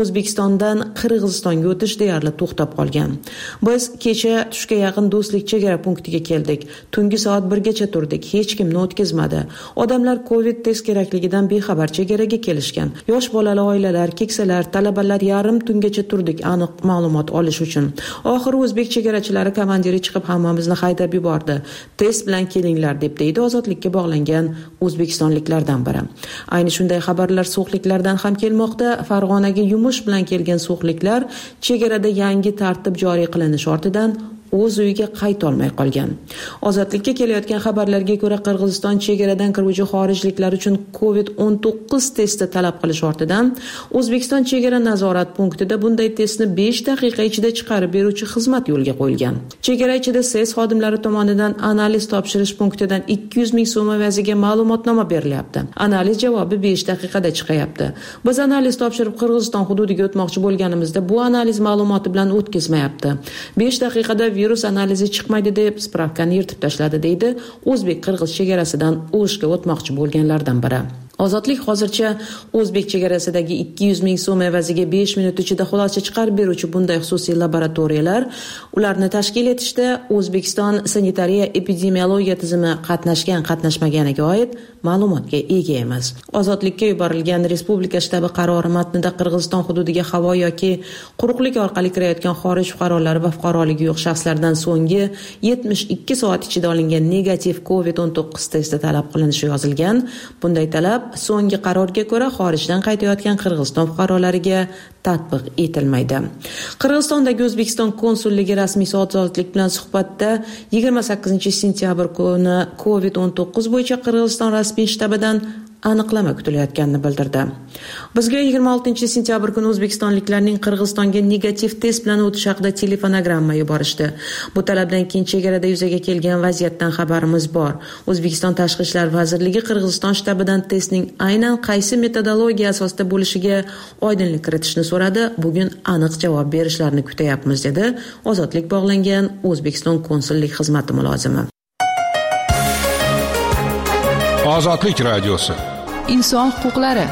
K: O'zbekistondan Qirg'izistonga o'tish deyarli to'xtab qolgan. Biz kecha tushga yaqin Do'stlik chegara punktiga keldik. Tungi soat 1gacha turdik. Hech kimni o'tkazmadi. Odamlar Covid test kerakligidan bexabar chegaraga kelishgan. Yosh bolali oilalar, keksalar, talabalar yarim tungacha turdik aniq ma'lumot olish uchun. Oxiri o'zbek chegarachilari komandiri chiqib hammamizni haydab yubordi. Test bilan kelinglar deb deydi ozodlikka bog'langan o'zbekistonliklardan biri. Ayni shunday xabarlar so'xliklardan ham kelmoqda. Farg'onaga yumush bilan kelgan so'xliklar chegarada yangi tartib joriy qilinishi ortidan o'z uyiga qayta olmay qolgan. Ozodlikka kelayotgan xabarlarga ko'ra Qirg'iziston chegaradan kiruvchi xorijliklar uchun COVID-19 testi talab qilish ortidan O'zbekiston chegara nazorat punktida bunday testni 5 daqiqa ichida chiqarib beruvchi xizmat yo'lga qo'yilgan. Chegara ichida SES xodimlari tomonidan analiz topshirish punktidan 200 ming so'm evaziga ma'lumotnoma berilyapti. Analiz javobi 5 daqiqada chiqayapti. Biz analiz topshirib Qirg'iziston hududiga o'tmoqchi bo'lganimizda bu analiz ma'lumoti bilan o'tkazmayapti. 5 daqiqada virus analizi chiqmaydi deb spravkani yirtib tashladi deydi o'zbek-qirg'iz chegarasidan o'shga o'tmoqchi bo'lganlardan biri. Ozodlik hozircha o'zbek chegarasidagi 200 ming so'm evaziga 5 minut ichida xulosa chiqarib beruvchi bunday xususiy laboratoriyalar ularni tashkil etishda O'zbekiston sanitariya epidemiologiya tizimi qatnashmaganiga oid ma'lumotga ega emas. Ozodlikka yuborilgan respublika shtabi qarori matnida Qirg'iziston hududiga havo yoki quruqlik orqali kirayotgan xorij fuqarolari va fuqaroligi yo'q shaxslardan so'nggi 72 soat ichida olingan negativ COVID-19 testi talab qilinishi yozilgan. Bunday talab so'nggi qarorga ko'ra xorijdan qaytayotgan Qirg'iziston fuqarolariga tatbiq etilmaydi. Qirg'izistondagi O'zbekiston konsulligi rasmiy ozodlik bilan suhbatda 28 sentyabr kuni COVID-19 bo'yicha Qirg'iziston rasmiy shtabidan aniqlama kutilayotganini bildirdi. Bizga 26 sentyabr kuni o'zbekistonliklarning Qirg'izistonga negativ test bilan o'tish haqida telefonogramma yuborishdi. Bu talabdan keyin chegarada yuzaga kelgan vaziyatdan xabarimiz bor. O'zbekiston Tashqi ishlar vazirligi Qirg'iziston shtabidan testning aynan qaysi metodologiya asosida bo'lishiga oydinlik kiritishni so'radi. Bugun aniq javob berishlarini kutayapmiz dedi ozodlik bog'langan O'zbekiston konsullik xizmati mulozimi.
B: Ozodlik radiosi.
A: Inson huquqlari.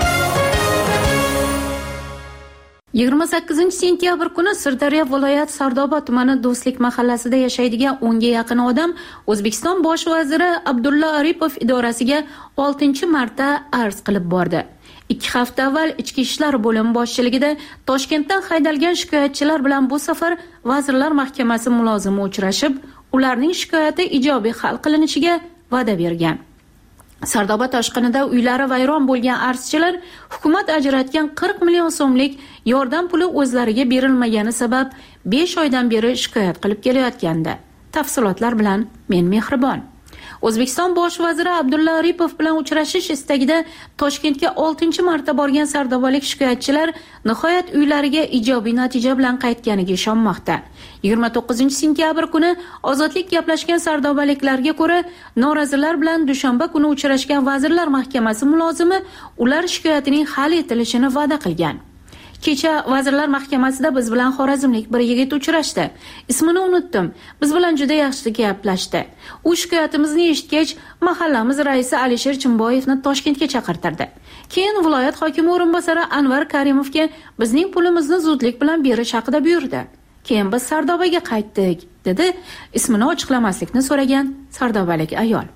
L: 28 sentyabr kuni Sirdaryo viloyat Sardoba tumani Do'stlik mahallasida yashaydigan 10 ga yaqin odam O'zbekiston bosh vaziri Abdulla Aripov idorasiga 6-marta arz qilib bordi. 2 hafta avval Ichki ishlar bo'limi boshchiligida Toshkentdan haydalgan shikoyatchilar bilan bu safar Vazirlar Mahkamasi mulozimi uchrashib, ularning shikoyati ijobiy hal qilinishiga va'da bergan. Sardoba toshqinida uylari vayron bo'lgan arzchilar hukumat ajratgan 40 million so'mlik yordam puli o'zlariga berilmagani sabab 5 oydan beri shikoyat qilib kelayotgandi. Tafsilotlar bilan men Mehribon. O'zbekiston bosh vaziri Abdulla Aripov bilan uchrashish istagida Toshkentga 6-marta borgan sardobalik shikoyatchilar nihoyat uylariga ijobiy natija bilan qaytganiga ishonmoqda. 29 sentyabr kuni ozodlik gaplashgan sardobaliklarga ko'ra, norozilar bilan dushanba kuni uchrashgan Vazirlar Mahkamasi mulozimi ular shikoyatining hal etilishini va'da qilgan. Kecha Vazirlar Mahkamasida biz bilan xorazmlik bir yigit uchrashdi. Ismini unutdim. Biz bilan juda yaxshi gaplashdi. U shikoyatimizni eshitgach, mahallamiz raisi Alisher Chimboyevni Toshkentga chaqirtirdi. Keyin viloyat hokimi o'rinbosari Anvar Karimovga bizning pulimizni zudlik bilan berish haqida buyurdi. Keyin biz Sardobaga qaytdik, dedi ismini ochiqlamaslikni so'ragan sardobalik ayol.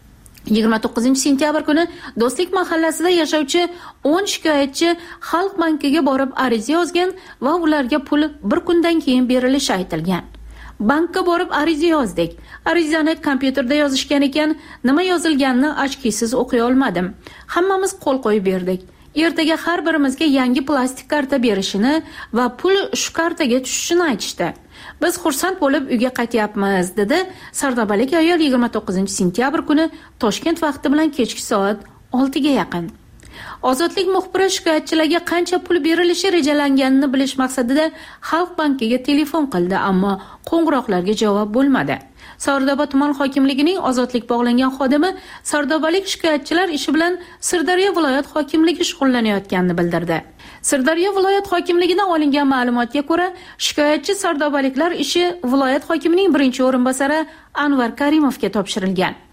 L: 29 sentyabr kuni Do'stlik mahallasida yashovchi 10 shikoyatchi Xalq bankiga borib ariza yozgan va ularga pul bir kundan keyin berilishi aytilgan. Bankka borib ariza yozdik. Arizani kompyuterda yozishgan ekan, nima yozilganini ochkisiz o'qiy olmadim. Hammamiz qo'l qo'yib berdik. Ertaga har birimizga yangi plastik karta berishini va pul shu kartaga tushishini aytishdi. Biz xursand bo'lib uyga qaytyapmiz, dedi sardobalik ayol 29 sentyabr kuni Toshkent vaqti bilan kechki soat 6 ga yaqin. Ozodlik muxbiri shikoyatchilarga qancha pul berilishi rejalanganini bilish maqsadida Xalq bankiga telefon qildi, ammo qo'ng'iroqlarga javob bo'lmadi. Sardoba tuman hokimligining ozodlik bog'langan xodimi sardobalik shikoyatchilar ishi bilan Sirdaryo viloyat hokimligi shug'ullanayotganini bildirdi. Sirdaryo viloyat hokimligidan olingan ma'lumotga ko'ra, shikoyatchi sardobaliklar ishi viloyat hokimining birinchi o'rinbosari Anvar Karimovga topshirilgan.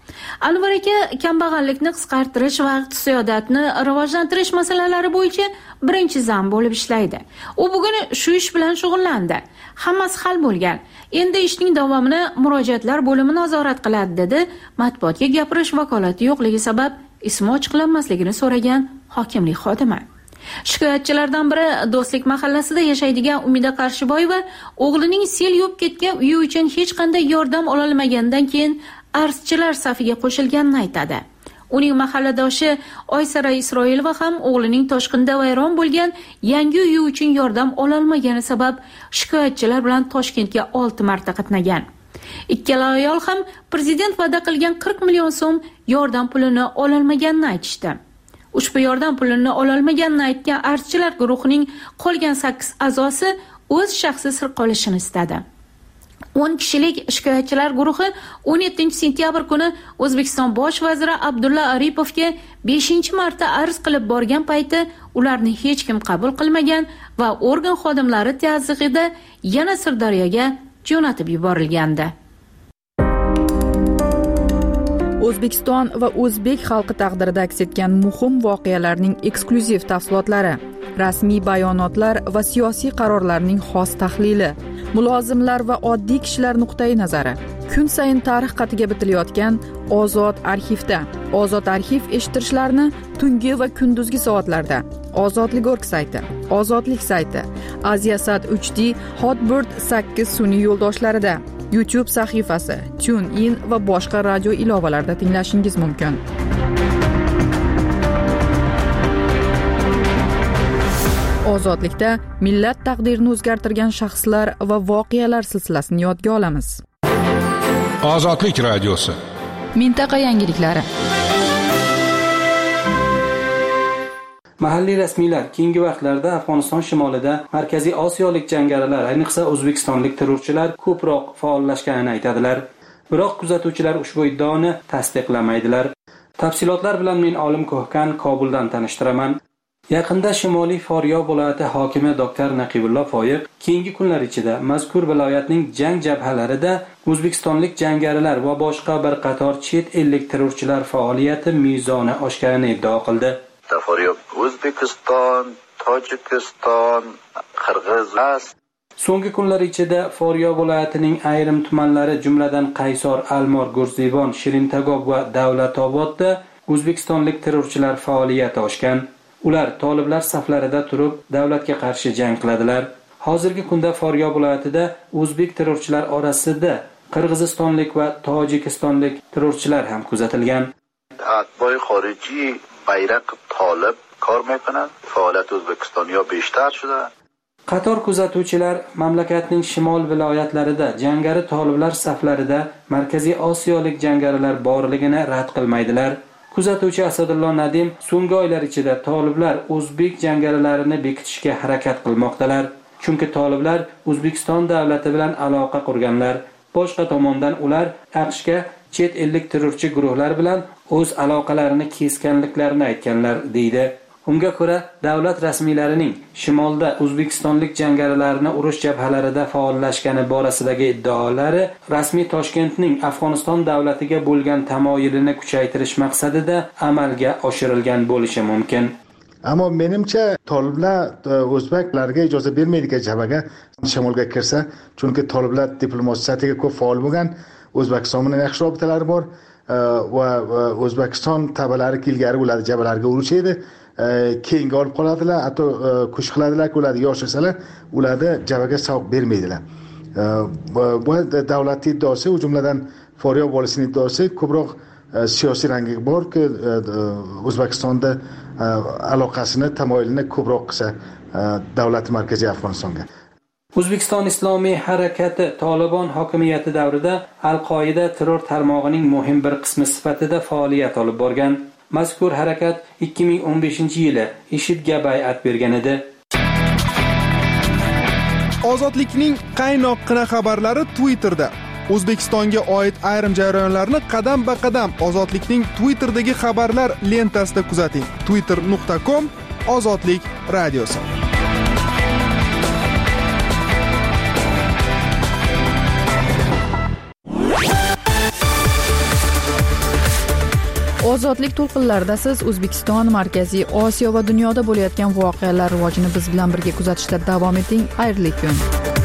L: Anvar aka kambag'allikni qisqartirish va iqtisodiyotni rivojlantirish masalalari bo'yicha birinchi zam bo'lib ishlaydi. U bugun shu ish bilan shug'ullandi. Hammasi hal bo'lgan. Endi ishning davomini murojaatlar bo'limi nazorat qiladi, dedi matbuotga gapirish vakolati yo'qligi sabab ismi ochiqlanmasligini so'ragan hokimlik xodimi. Shikoyatchilardan biri Do'stlik mahallasida yashaydigan Umida Qarshiboyeva o'g'lining sel yuvib ketgan uyi uchun hech qanday yordam ola olmagandan keyin arzchilar safiga qo'shilganini aytadi. Uning mahalladoshi Oysara Isroilova ham o'g'lining toshqinda vayron bo'lgan yangi uyi uchun yordam ola olmagani sabab shikoyatchilar bilan Toshkentga 6 marta qatnagan. Ikkala ayol ham prezident va'da qilgan 40 million so'm yordam pulini ola olmaganini aytishdi. Ushbu yordam pulini ola olmaganini aytgan arzchilar guruhining qolgan 8 a'zosi o'z shaxsiy sir qolishini istadi. 10 kishilik shikoyatchilar guruhi 17-sentyabr kuni O'zbekiston bosh vaziri Abdulla Aripovga 5-marta arz qilib borgan payti ularni hech kim qabul qilmagan va organ xodimlari tazyiqida yana Sirdaryoga jo'natib yuborilgandi.
A: O'zbekiston va o'zbek xalqi taqdirida aks etgan muhim voqealarning eksklyuziv tafsilotlari, rasmiy bayonotlar va siyosiy qarorlarning xos tahlili, mulozimlar va oddiy kishilar nuqtai nazari. Kun sayin tarix qatiga bitilayotgan Ozod arxivda. Ozod arxiv eshittirishlarni tungi va kunduzgi soatlarda Ozodlik.org sayti, Ozodlik sayti, Aziasat 3D, Hotbird 8 sun'iy yo'ldoshlarida, YouTube sahifasi, TuneIn va boshqa radio ilovalarida tinglashingiz mumkin. Ozodlikda millat taqdirini o'zgartirgan shaxslar va voqealar silsilasini yodga olamiz.
B: Ozodlik radiosi.
A: Mintaqa yangiliklari.
M: Mahalliy rasmiylar keyingi vaqtlarda Afg'oniston shimolida Markaziy Osiyolik jangarilar, ayniqsa o'zbekistonlik terrorchilar ko'proq faollashganini aytadilar. Biroq kuzatuvchilar ushbu iddaoni tasdiqlamaydilar. Tafsilotlar bilan men Olim Ko'hkan Kobuldan tanishtiraman. Yaqinda Shimoliy Foryob viloyati hokimi Dr. Naqibullo Foyiq keyingi kunlar ichida mazkur viloyatning jang jabhalarida o'zbekistonlik jangarilar va boshqa bir qator chet ellik terrorchilar faoliyati mezoni oshganini iddao qildi.
N: Foryob O'zbekiston, Tojikiston, Qirg'iziston.
M: So'nggi kunlar ichida Foryob viloyatining ayrim tumanlari, jumladan Qaysor, Almor, Gurzibon, Shirintagob va Davlatobodda o'zbekistonlik terrorchilar faoliyati oshgan. Ular toliblar saflarida turib davlatga qarshi jang qiladilar. Hozirgi kunda Foryob viloyatida o'zbek terrorchilar orasida qirg'izistonlik va tojikistonlik terrorchilar ham kuzatilgan.
N: Atboy xorijiy bayraq tolib kor meqinan, faoliyat O'zbekiston yo beshtar shida.
M: Qator kuzatuvchilar mamlakatning shimol viloyatlarida jangari toliblar saflarida Markaziy Osiyolik jangarilar borligini rad qilmaydilar. Kuzatuvchi Asadullo Nadim so'nggi oylar ichida toliblar o'zbek jangarilarini bekitishga harakat qilmoqdalar. Chunki toliblar O'zbekiston davlati bilan aloqa qurganlar. Boshqa tomondan ular AQShga chet ellik terrorchi guruhlar bilan o'z aloqalarini kesganliklarini aytganlar, deydi. Unga ko'ra, davlat rasmiylarining shimolda o'zbekistonlik jangarilarni urush jabhalarida faollashgani borasidagi iddaolari rasmiy Toshkentning Afg'oniston davlatiga bo'lgan tamoyilini kuchaytirish maqsadida amalga oshirilgan bo'lishi mumkin.
O: Ammo menimcha toliblar o'zbeklarga ijozat bermaydigan jabhaga shimolga kirsa, chunki toliblar diplomatiyasiga ko'p faol bo'lgan, O'zbekiston bilan yaxshi robitalari bor va O'zbekiston tabalari ilgari ularni jabhalarga urushadi. Keyinga olib qoladilar, hatto kuch qiladilar, ular yoshasalar, ularni jabhaga savob bermaydilar. Bu davlat iddaosi, u jumladan Foryob volisining iddaosi ko'proq siyosiy rangi borki, O'zbekistonda aloqasini, tamoyilini ko'proq qilsa davlat markaziy Afg'onistonga.
M: O'zbekiston Islomiy harakati Tolibon hokimiyati davrida Al-Qoida terror tarmog'ining muhim bir qismi sifatida faoliyat olib borgan. Mazkur harakat 2015-yili IShIDga bay'at bergan edi.
F: Ozodlikning qaynoqqina xabarlari Twitterda. O'zbekistonga oid ayrim jarayonlarni qadam-ba-qadam Ozodlikning Twitterdagi xabarlar lentasida kuzating. twitter.com/ozodlik radiosi.
A: ozodlik to'lqinlarida siz O'zbekiston, Markaziy Osiyo va dunyoda bo'layotgan voqealar rivojini biz bilan birga kuzatishda davom eting. Xayrli kun.